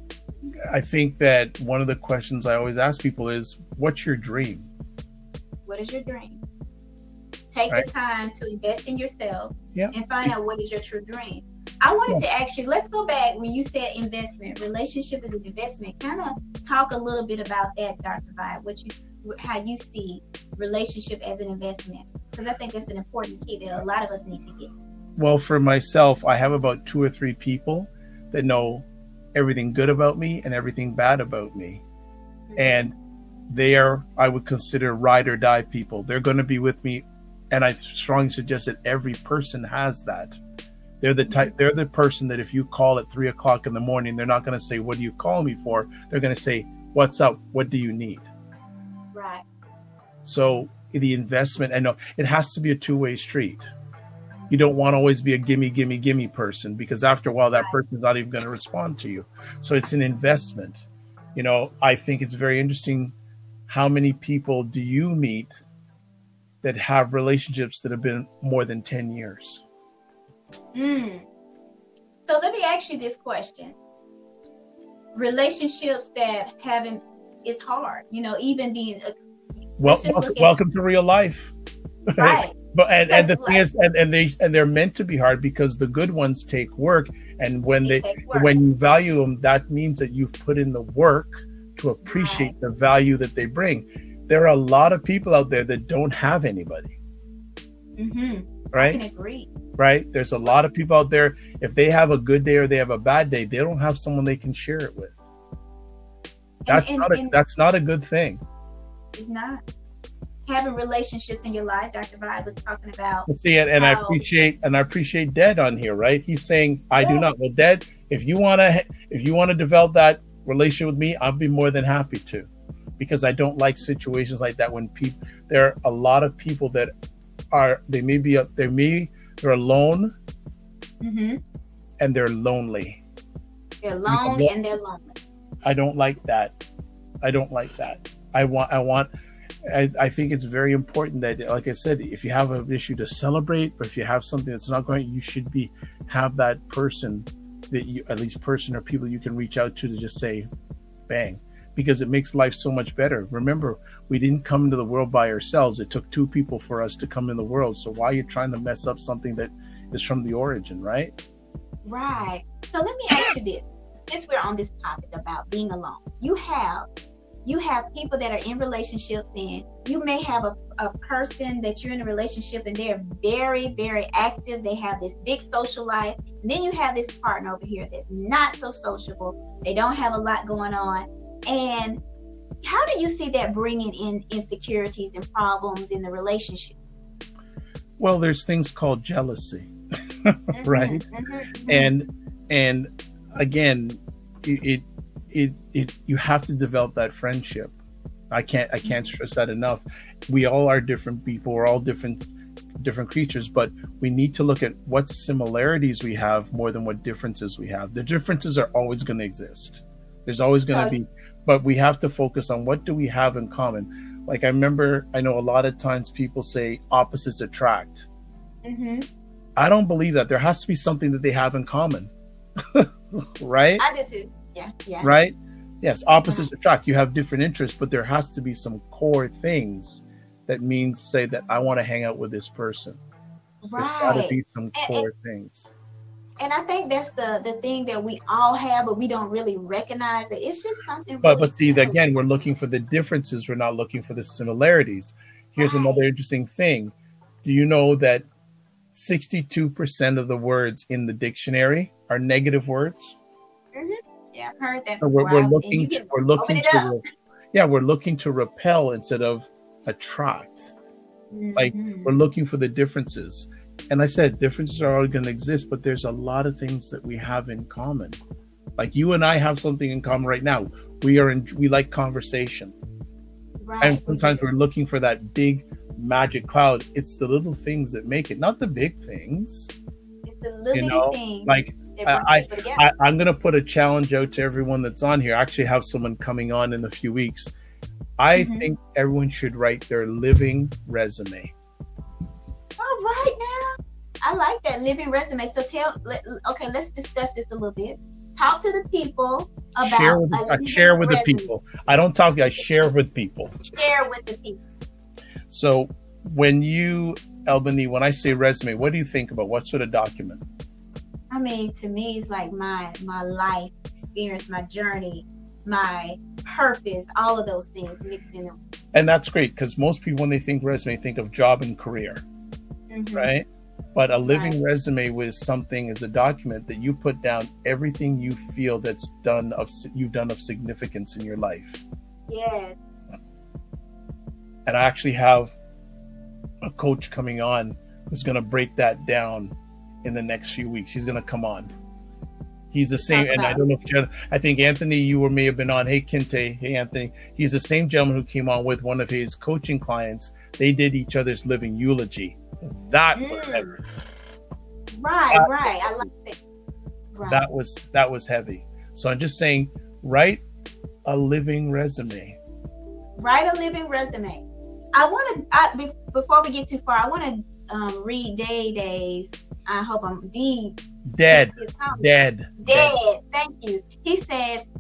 I think that one of the questions I always ask people is, what's your dream? What is your dream? Take the time to invest in yourself and find out what is your true dream. I wanted to ask you, let's go back when you said investment. Relationship is an investment. Kind of talk a little bit about that, Dr. Vibe, how you see relationship as an investment, because I think that's an important key that a lot of us need to get. Well, for myself, I have about 2 or 3 people that know everything good about me and everything bad about me. And they are, I would consider, ride or die people. They're going to be with me. And I strongly suggest that every person has that. They're the person that if you call at 3:00 in the morning, they're not going to say, what do you call me for? They're going to say, what's up? What do you need? Right. So the investment, I know it has to be a two-way street. You don't want to always be a gimme person, because after a while that person's not even going to respond to you. So it's an investment. I think it's very interesting. How many people do you meet that have relationships that have been more than 10 years? So let me ask you this question. Relationships that haven't it's hard. Even being welcome to real life. Right. But and the thing is, and they're meant to be hard because the good ones take work, and when you value them, that means that you've put in the work to appreciate the value that they bring. There are a lot of people out there that don't have anybody. Right? I can agree. Right? There's a lot of people out there, if they have a good day or they have a bad day, they don't have someone they can share it with. That's not a good thing. It's not. Having relationships in your life, Dr. Vibe was talking about. See, and I appreciate Dad on here, right? He's saying, I do not. Well, Dad, if you wanna develop that relationship with me, I'll be more than happy to, because I don't like situations like that when there are a lot of people that they're alone, and they're lonely. They're alone and they're lonely. I don't like that. I think it's very important that, like I said, if you have an issue to celebrate, or if you have something that's not going, you should have that person or people you can reach out to just say, bang, because it makes life so much better. Remember, we didn't come into the world by ourselves. It took two people for us to come in the world. So why are you trying to mess up something that is from the origin, right? Right. So let me ask you this. Since we're on this topic about being alone, you have people that are in relationships, and you may have a person that you're in a relationship and they're very, very active. They have this big social life. And then you have this partner over here that's not so sociable. They don't have a lot going on. And how do you see that bringing in insecurities and problems in the relationships? Well, there's things called jealousy, right? And again, you have to develop that friendship. I can't stress that enough. We all are different people. We're all different creatures, but we need to look at what similarities we have more than what differences we have. The differences are always going to exist. There's always going to be, but we have to focus on what do we have in common. Like I know a lot of times people say opposites attract. I don't believe that. There has to be something that they have in common. Right? I do too. Yeah. Right? Yes, opposites attract. You have different interests, but there has to be some core things that say that I want to hang out with this person. Right. There's got to be some core things. And I think that's the thing that we all have, but we don't really recognize it. It's just something. But see, again, we're looking for the differences. We're not looking for the similarities. Here's another interesting thing. Do you know that 62% of the words in the dictionary are negative words? Yeah, I've heard that. We're looking to repel instead of attract. Like we're looking for the differences. And I said differences are always going to exist, but there's a lot of things that we have in common. Like you and I have something in common right now. We like conversation. Right. And sometimes we're looking for that big magic cloud. It's the little things that make it, not the big things. It's the little things. Like I'm going to put a challenge out to everyone that's on here. I actually have someone coming on in a few weeks. I think everyone should write their living resume. All right, now I like that living resume. So let's discuss this a little bit. Talk to the people about share with the people. I don't talk. I share with people. Share with the people. So when when I say resume, what do you think about? What sort of document? I mean, to me, it's like my life experience, my journey, my purpose, all of those things mixed in them. And that's great, because most people, when they think resume, think of job and career, right? But a living resume is a document that you put down everything you feel you've done of significance in your life. Yes. And I actually have a coach coming on who's going to break that down in the next few weeks. He's going to come on. He's the same, and I don't know if I think Anthony, you may have been on. Hey, Kinte. Hey, Anthony. He's the same gentleman who came on with one of his coaching clients. They did each other's living eulogy. That was heavy. Right. I like it. Right. That was heavy. So I'm just saying, write a living resume. Write a living resume. Before we get too far, I want to read Day's. I hope I'm Dead. Thank you. He says,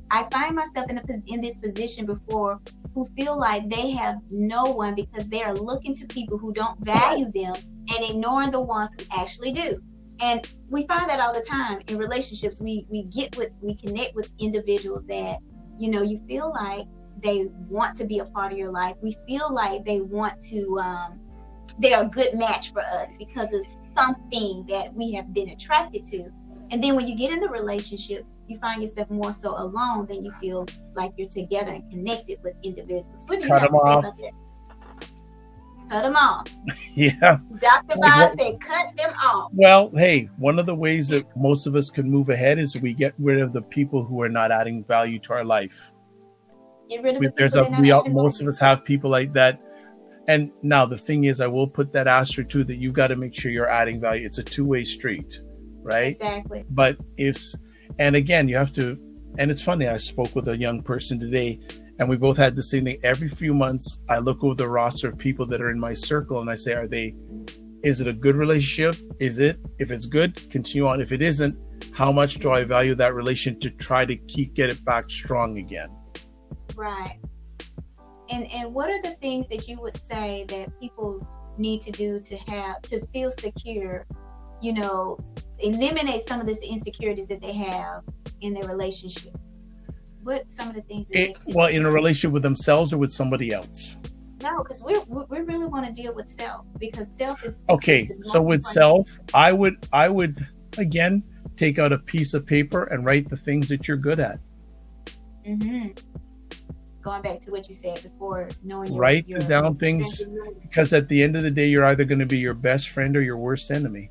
I find myself in this position before, who feel like they have no one because they are looking to people who don't value them and ignoring the ones who actually do. And we find that all the time in relationships. We connect with individuals that, you know, you feel like they want to be a part of your life. We feel like they want to, they're a good match for us because it's something that we have been attracted to. And then when you get in the relationship, you find yourself more so alone than you feel like you're together and connected with individuals. What do you have to say about that? Cut them off. Yeah. Dr. Bob said, cut them off. Well, hey, one of the ways that most of us can move ahead is we get rid of the people who are not adding value to our life. Get rid of the people most of us have people like that. And now the thing is, I will put that asterisk too, that you got to make sure you're adding value. It's a two-way street, right? Exactly. But and again, you have to, and it's funny, I spoke with a young person today and we both had the same thing. Every few months, I look over the roster of people that are in my circle and I say, is it a good relationship? If it's good, continue on. If it isn't, how much do I value that relation to try to get it back strong again? Right. And what are the things that you would say that people need to do to feel secure, you know, eliminate some of this insecurities that they have in their relationship? What some of the things that in a relationship with themselves or with somebody else? No, because we really want to deal with self, because self is okay. So with self, I would again take out a piece of paper and write the things that you're good at. Mm-hmm. Going back to what you said before, knowing write down things, because at the end of the day, you're either going to be your best friend or your worst enemy.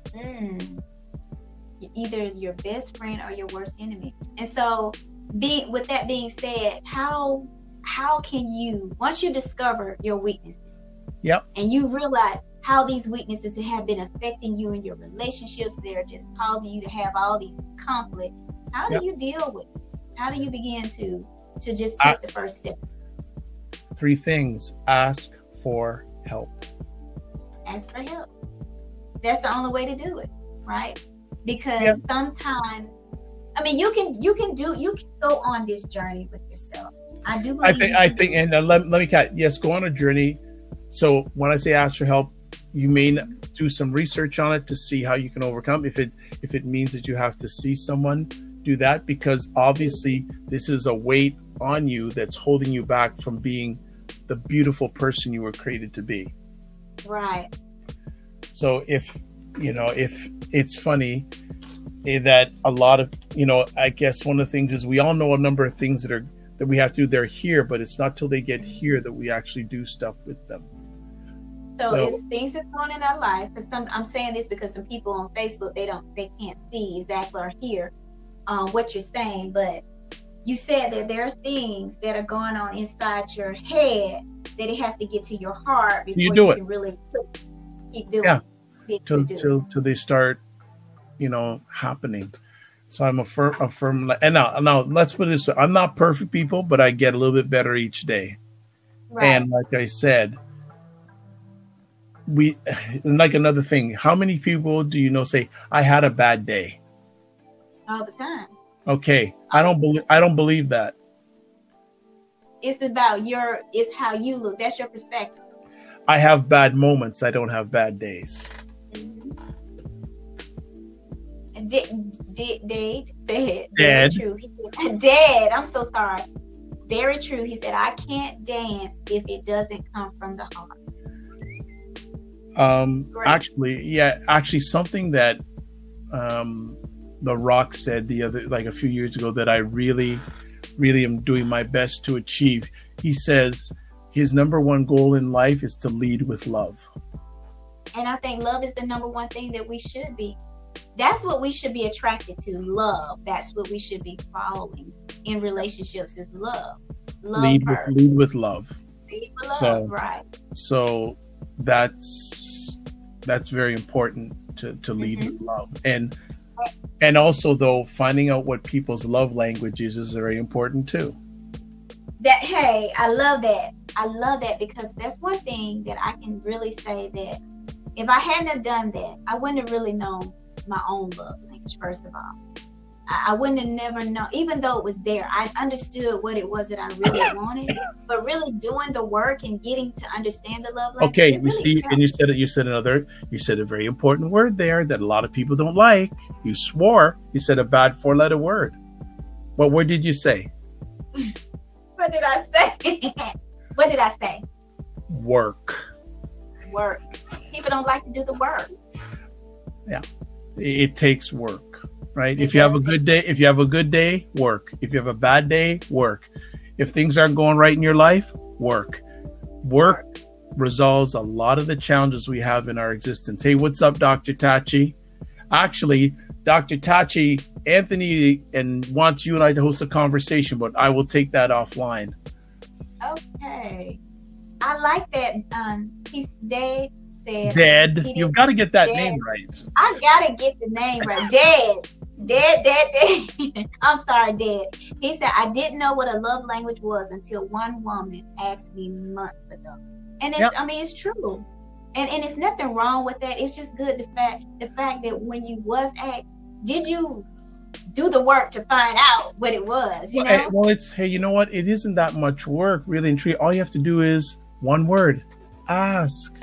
Either your best friend or your worst enemy. And so, with that being said, how can you, once you discover your weaknesses, yep, and you realize how these weaknesses have been affecting you in your relationships, they're just causing you to have all these conflicts, how do you deal with it? How do you begin to just take the first step? 3 things. Ask for help. Ask for help. That's the only way to do it, right? Because sometimes, I mean, you can go on this journey with yourself. I do believe. I think, and let me cut. Yes, go on a journey. So when I say ask for help, you may do some research on it to see how you can overcome. If it means that you have to see someone, do that, because obviously this is a weight on you that's holding you back from being the beautiful person you were created to be. Right. So if it's funny that a lot of, I guess one of the things is we all know a number of things that we have to do. They're here, but it's not till they get here that we actually do stuff with them. So it's things that's going in our life. I'm saying this because some people on Facebook, they can't see exactly or hear what you're saying, but you said that there are things that are going on inside your head that it has to get to your heart before you can really keep doing it. Till they start, happening. So I'm a firm, and now let's put it this way. I'm not perfect, people, but I get a little bit better each day. Right. And like I said, like another thing, how many people do you know say, I had a bad day? All the time. Okay. I don't believe that. It's about it's how you look. That's your perspective. I have bad moments. I don't have bad days. Dade said, very true. He said, Dad, I'm so sorry. Very true. He said, I can't dance if it doesn't come from the heart. Actually something that The Rock said a few years ago that I really, really am doing my best to achieve. He says his number one goal in life is to lead with love. And I think love is the number one thing that we should be. That's what we should be attracted to, love. That's what we should be following in relationships is love. Lead with love. Lead with love, right. So that's very important to lead with love. And also, though, finding out what people's love languages is very important, too. I love that. I love that because that's one thing that I can really say that if I hadn't have done that, I wouldn't have really known my own love language, first of all. I wouldn't have never known, even though it was there. I understood what it was that I really wanted, but really doing the work and getting to understand the love language. Okay, you see, and you said a very important word there that a lot of people don't like. You swore. You said a bad 4-letter word. What word did you say? What did I say? What did I say? Work. Work. People don't like to do the work. Yeah, it takes work. Right. If you have a good day, work. If you have a bad day, work. If things aren't going right in your life, work. Work resolves a lot of the challenges we have in our existence. Hey, what's up, Dr. Tachi? Actually, Dr. Tachi, Anthony and wants you and I to host a conversation, but I will take that offline. Okay. I like that. He's dead. Dead. You've got to get that name right. I gotta get the name right. Dead. I'm sorry, Dead. He said, I didn't know what a love language was until one woman asked me months ago. And it's, I mean, it's true. And it's nothing wrong with that. It's just good. The fact that when you was asked, did you do the work to find out what it was? You know? Well, it's, hey, you know what? It isn't that much work, really and truly. All you have to do is one word: ask.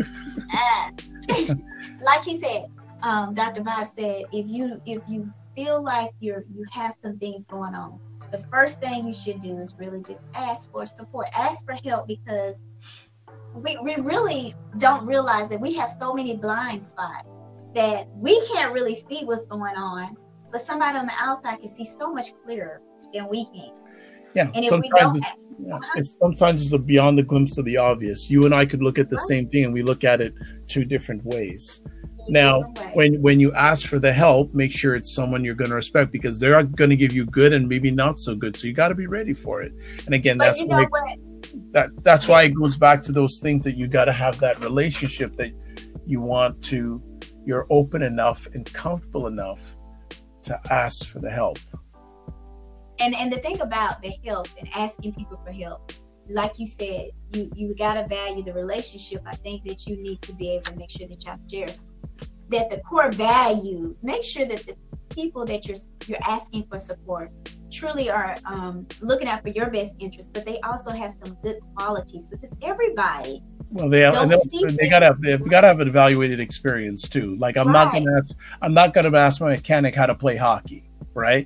Like he said, Dr. Vibe said, if you feel like you have some things going on, the first thing you should do is really just ask for support, ask for help, because we really don't realize that we have so many blind spots that we can't really see what's going on, but somebody on the outside can see so much clearer than we can. Yeah, and if we don't, sometimes it's beyond the glimpse of the obvious. You and I could look at the same thing, and we look at it 2 different ways. Now, when you ask for the help, make sure it's someone you're going to respect, because they're going to give you good and maybe not so good. So you got to be ready for it. And again, that's why it goes back to those things that you got to have that relationship that you're open enough and comfortable enough to ask for the help. And the thing about the help and asking people for help, like you said, you gotta value the relationship. I think that you need to be able to make sure that that the core value, make sure that the people that you're asking for support truly are looking out for your best interest, but they also have some good qualities, because everybody. Well, they've got to have an evaluated experience too. Like I'm not gonna ask my mechanic how to play hockey. Right.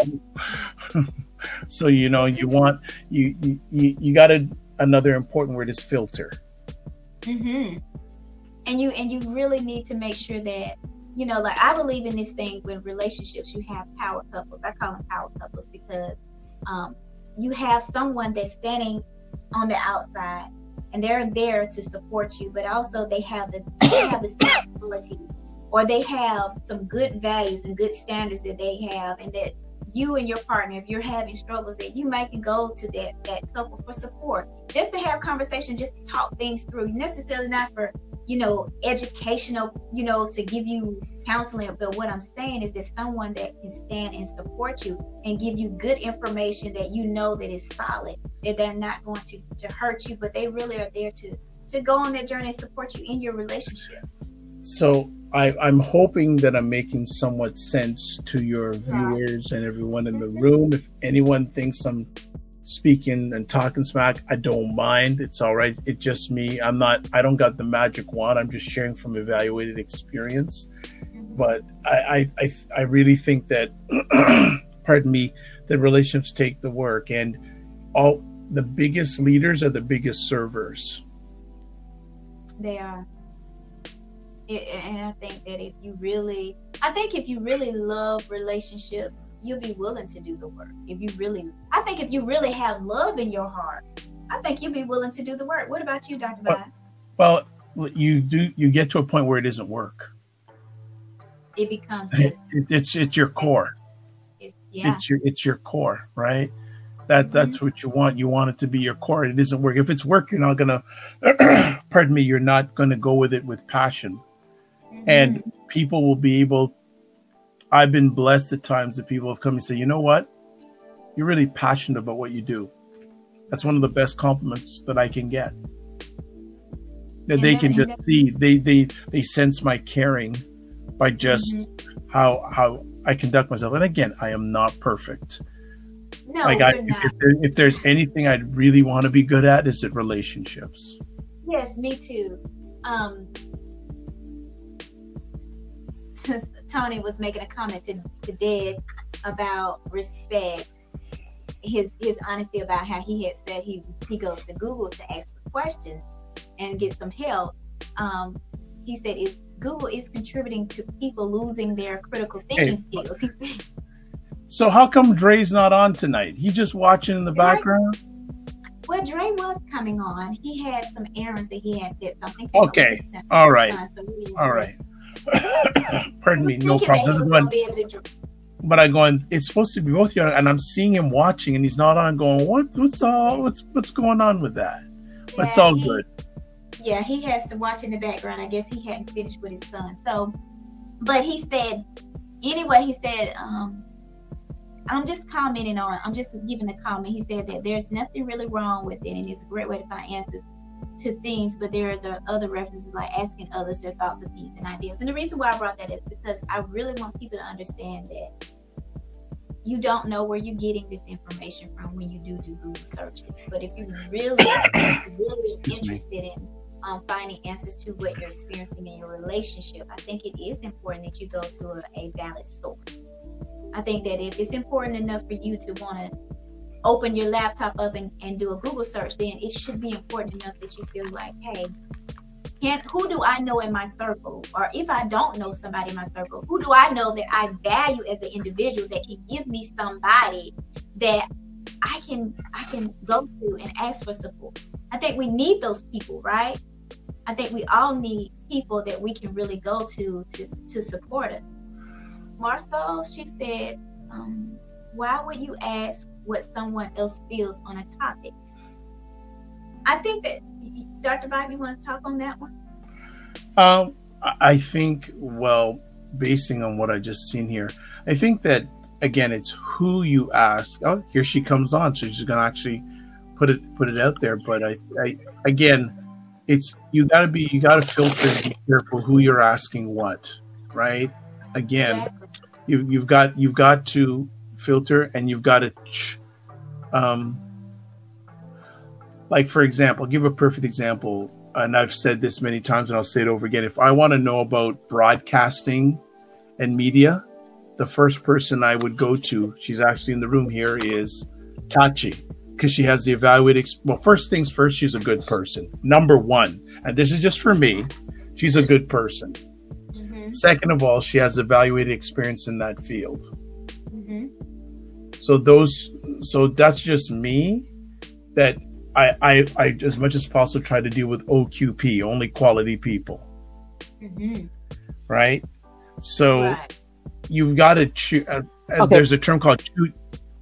So you got another important word is filter. Mm-hmm. And you really need to make sure that, like I believe in this thing with relationships. You have power couples. I call them power couples because you have someone that's standing on the outside and they're there to support you, but also they have the same ability, or they have some good values and good standards that they have, and that you and your partner, if you're having struggles, that you might can go to that couple for support, just to have conversation, just to talk things through, necessarily not for, educational, to give you counseling. But what I'm saying is that someone that can stand and support you and give you good information that that is solid, that they're not going to hurt you, but they really are there to go on that journey and support you in your relationship. So I'm hoping that I'm making somewhat sense to your viewers and everyone in the room. If anyone thinks I'm speaking and talking smack, I don't mind. It's all right. It's just me. I don't got the magic wand. I'm just sharing from evaluated experience. But I really think that, pardon me, that relationships take the work, and all the biggest leaders are the biggest servers. They are. And I think that if you really love relationships, you'll be willing to do the work. If you really have love in your heart, I think you'll be willing to do the work. What about you, Dr. Vibe? Well, you get to a point where it isn't work. It becomes just it's your core. It's your core, right? That's what you want. You want it to be your core. It isn't work. If it's work, you're not gonna pardon me, you're not gonna go with it with passion. And people will be able, I've been blessed at times that people have come and say, you know what? You're really passionate about what you do. That's one of the best compliments that I can get. That they can just see, they sense my caring by just how I conduct myself. And again, I am not perfect. No, like you're not. If there's anything I'd really want to be good at, is it relationships. Yes, me too. Since Tony was making a comment to Dad about respect, his honesty about how he had said he goes to Google to ask for questions and get some help. He said Google is contributing to people losing their critical thinking skills. So how come Dre's not on tonight? He just watching in the background? Well, Dre was coming on. He had some errands that he had did something. Okay. All right. All right. Pardon me. No problem. But I'm going, it's supposed to be both you, and I'm seeing him watching, and he's not on. Going, what's going on with that? But it's all good. Yeah, he has to watch in the background. I guess he hadn't finished with his son. So, but he said, anyway, he said, I'm just commenting on. I'm just giving a comment. He said that there's nothing really wrong with it, and it's a great way to find answers to things, but there is other references like asking others their thoughts, opinions, and ideas. And the reason why I brought that is because I really want people to understand that you don't know where you're getting this information from when you do Google searches. But if you're really interested in finding answers to what you're experiencing in your relationship, I think it is important that you go to a valid source. I think that if it's important enough for you to want to open your laptop up and do a Google search, then it should be important enough that you feel like, hey, who do I know in my circle? Or if I don't know somebody in my circle, who do I know that I value as an individual that can give me somebody that I can go to and ask for support? I think we need those people, right? I think we all need people that we can really go to support us. Marcel, she said, why would you ask what someone else feels on a topic? I think that, Dr. Vibe, you want to talk on that one? I think, well, basing on what I just seen here, I think that, again, it's who you ask. Oh, here she comes on, so she's going to actually put it out there. But I again, it's, you got to filter and be careful who you're asking what, right? Again, exactly. You've got to filter, and you've got to, like, for example, I'll give a perfect example, and I've said this many times, and I'll say it over again. If I want to know about broadcasting and media, the first person I would go to, she's actually in the room here, is Tachi, because she has the evaluated. Well, first things first, she's a good person. Number one, and this is just for me, she's a good person. Mm-hmm. Second of all, she has evaluated experience in that field. Mm-hmm. So that's just me. That I as much as possible try to deal with OQP, only quality people. Mm-hmm. Right? So right. You've got to choose. Okay. There's a term called choose.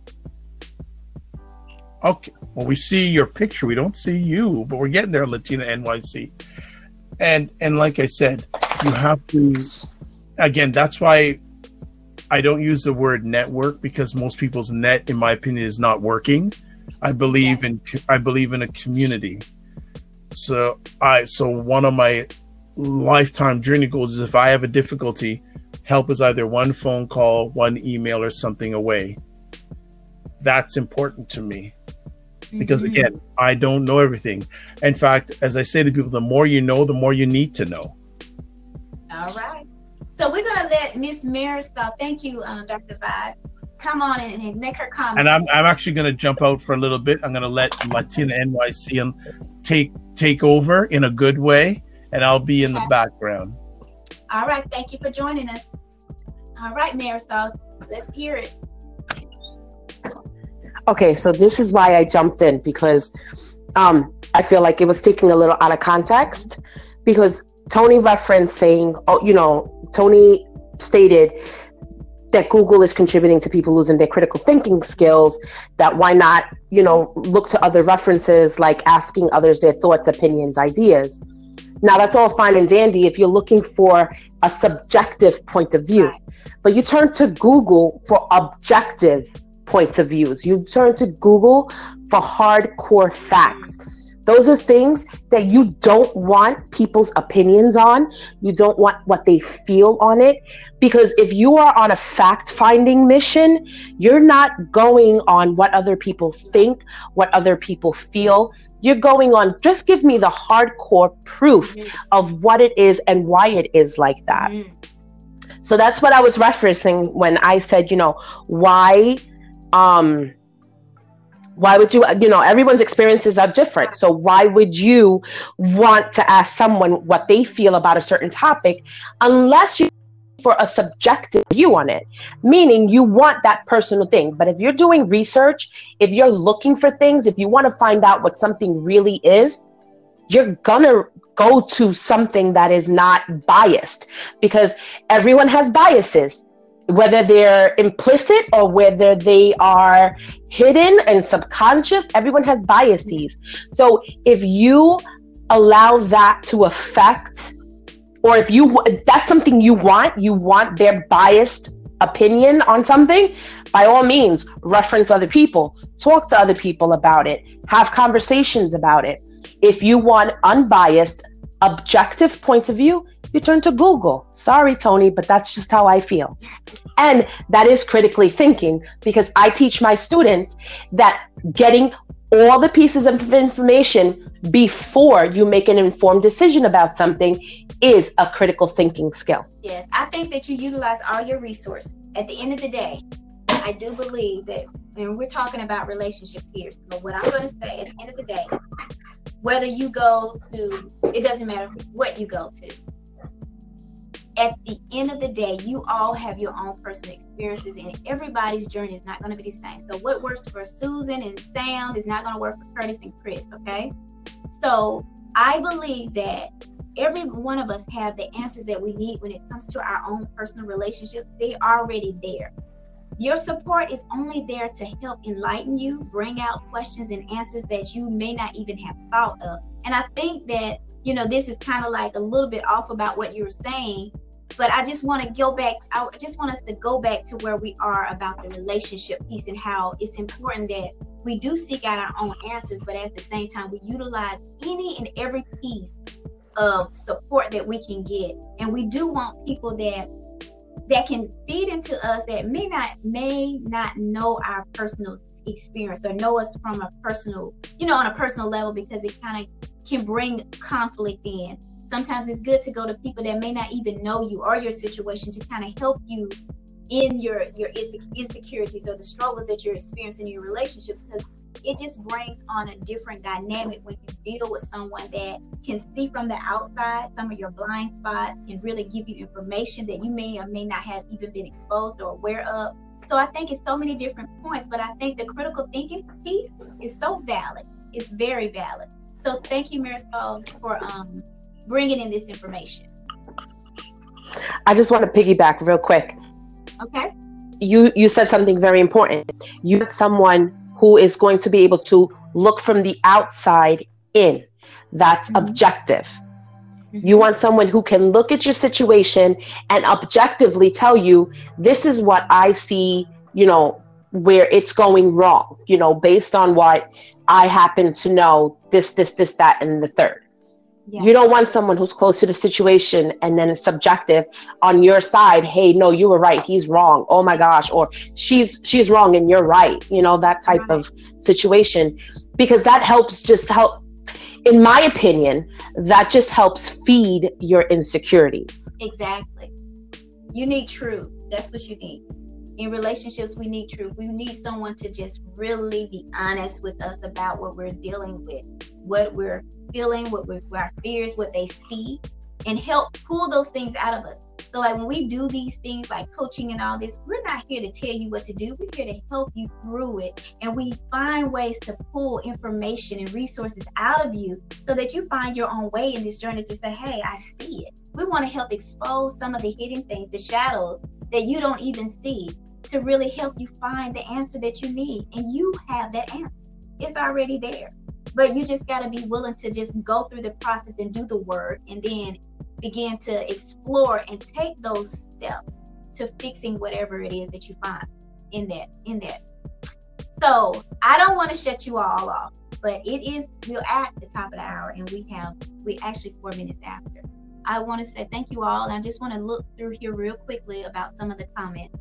Okay. Well, we see your picture. We don't see you, but we're getting there, Latina NYC. And like I said, you have to, again, that's why I don't use the word network, because most people's net, in my opinion, is not working. I believe in a community. So one of my lifetime journey goals is, if I have a difficulty, help is either one phone call, one email, or something away. That's important to me. Because again, I don't know everything. In fact, as I say to people, the more you know, the more you need to know. All right. So we're going to let Miss Marisol, thank you, Dr. Vibe, come on and make her comment. And I'm actually going to jump out for a little bit. I'm going to let Latina NYC take over in a good way, and I'll be in the background. All right. Thank you for joining us. All right, Marisol, let's hear it. Okay, so this is why I jumped in, because I feel like it was taken a little out of context, because Tony referenced saying, Tony stated that Google is contributing to people losing their critical thinking skills, that why not, look to other references, like asking others their thoughts, opinions, ideas. Now, that's all fine and dandy if you're looking for a subjective point of view, but you turn to Google for objective points of views. You turn to Google for hardcore facts. Those are things that you don't want people's opinions on. You don't want what they feel on it. Because if you are on a fact-finding mission, you're not going on what other people think, what other people feel. You're going on, just give me the hardcore proof of what it is and why it is like that. So that's what I was referencing when I said, why would you, everyone's experiences are different. So why would you want to ask someone what they feel about a certain topic unless you for a subjective view on it, meaning you want that personal thing. But if you're doing research, if you're looking for things, if you want to find out what something really is, you're gonna go to something that is not biased, because everyone has biases, whether they're implicit or whether they are hidden and subconscious. Everyone has biases. So if you allow that to affect, or if that's something you want their biased opinion on something, by all means, reference other people, talk to other people about it, have conversations about it. If you want unbiased, objective points of view, you turn to Google. Sorry, Tony, but that's just how I feel. And that is critically thinking, because I teach my students that getting all the pieces of information before you make an informed decision about something is a critical thinking skill. Yes, I think that you utilize all your resources. At the end of the day, I do believe that, and we're talking about relationships here, so what I'm going to say at the end of the day, whether you go to, it doesn't matter what you go to, at the end of the day, you all have your own personal experiences, and everybody's journey is not going to be the same. So what works for Susan and Sam is not going to work for Curtis and Chris, okay? So I believe that every one of us have the answers that we need when it comes to our own personal relationships. They're already there. Your support is only there to help enlighten you, bring out questions and answers that you may not even have thought of. And I think that, this is kind of like a little bit off about what you were saying, but I just want to go back. I just want us to go back to where we are about the relationship piece and how it's important that we do seek out our own answers, but at the same time, we utilize any and every piece of support that we can get. And we do want people that can feed into us that may not know our personal experience or know us from a personal, on a personal level, because it kind of can bring conflict in. Sometimes it's good to go to people that may not even know you or your situation to kind of help you in your insecurities or the struggles that you're experiencing in your relationships, because it just brings on a different dynamic when you deal with someone that can see from the outside some of your blind spots, can really give you information that you may or may not have even been exposed or aware of. So I think it's so many different points, but I think the critical thinking piece is so valid. It's very valid. So thank you, Marisol, for bringing in this information. I just want to piggyback real quick. Okay. You said something very important. You want someone who is going to be able to look from the outside in. That's objective. You want someone who can look at your situation and objectively tell you, this is what I see, where it's going wrong, based on what I happen to know, this, that, and the third. Yeah. You don't want someone who's close to the situation and then it's subjective on your side. Hey, no, you were right. He's wrong. Oh my gosh. Or she's wrong and you're right. That type of situation, because that helps in my opinion, that just helps feed your insecurities. Exactly. You need truth. That's what you need. In relationships, we need truth. We need someone to just really be honest with us about what we're dealing with, what we're feeling, what our fears, what they see, and help pull those things out of us. So like when we do these things like coaching and all this, we're not here to tell you what to do. We're here to help you through it. And we find ways to pull information and resources out of you so that you find your own way in this journey to say, hey, I see it. We want to help expose some of the hidden things, the shadows that you don't even see, to really help you find the answer that you need. And you have that answer. It's already there. But you just got to be willing to just go through the process and do the work, and then begin to explore and take those steps to fixing whatever it is that you find in that. So I don't want to shut you all off. But we're at the top of the hour, and we actually 4 minutes after. I want to say thank you all. I just want to look through here real quickly about some of the comments.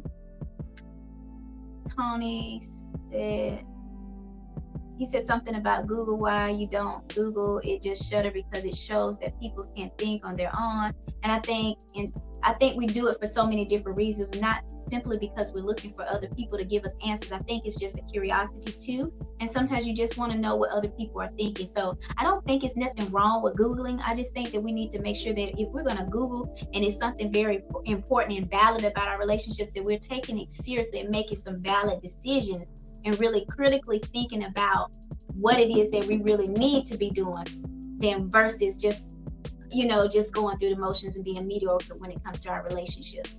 Tony said, he said something about Google. Why you don't Google it, just shutter, because it shows that people can think on their own. And I think we do it for so many different reasons, not simply because we're looking for other people to give us answers. I think it's just a curiosity too. And sometimes you just want to know what other people are thinking. So I don't think it's nothing wrong with Googling. I just think that we need to make sure that if we're going to Google and it's something very important and valid about our relationships, that we're taking it seriously and making some valid decisions and really critically thinking about what it is that we really need to be doing, then versus just going through the motions and being mediocre when it comes to our relationships.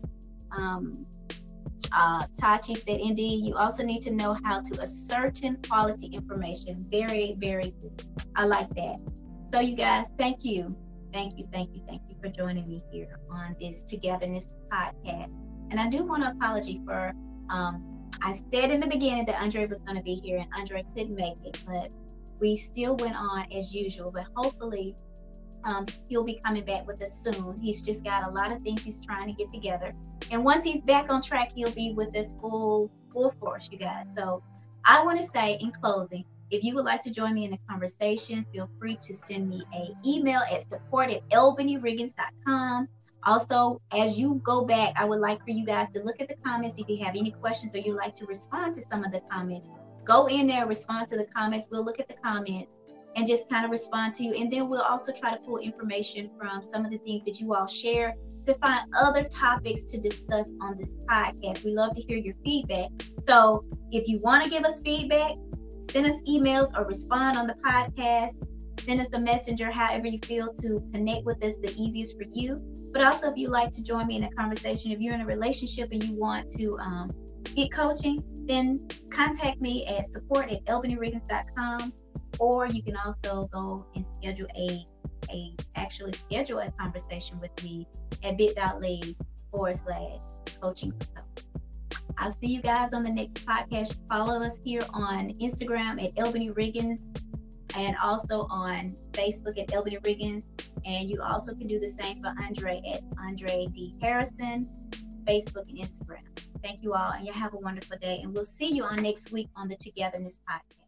Tachi said, indeed, you also need to know how to ascertain quality information. Very, very good. I like that. So you guys, thank you for joining me here on this Togetherness podcast. And I do want to apologize for, I said in the beginning that Andre was going to be here, and Andre couldn't make it, but we still went on as usual. But hopefully he'll be coming back with us soon. He's just got a lot of things he's trying to get together. And once he's back on track, he'll be with us full force, you guys. So I want to say in closing, if you would like to join me in the conversation, feel free to send me an email at support@albanyriggins.com. Also, as you go back, I would like for you guys to look at the comments. If you have any questions or you'd like to respond to some of the comments, go in there, respond to the comments. We'll look at the comments and just kind of respond to you. And then we'll also try to pull information from some of the things that you all share to find other topics to discuss on this podcast. We love to hear your feedback. So if you want to give us feedback, send us emails or respond on the podcast. Send us a messenger, however you feel to connect with us, the easiest for you. But also, if you'd like to join me in a conversation, if you're in a relationship and you want to get coaching, then contact me at support@albanyriggins.com. Or you can also go and schedule a conversation with me at bit.ly/coaching. I'll see you guys on the next podcast. Follow us here on Instagram at Albany Riggins and also on Facebook at Albany Riggins. And you also can do the same for Andre at Andre D. Harrison, Facebook and Instagram. Thank you all, and you have a wonderful day. And we'll see you on next week on the Togetherness podcast.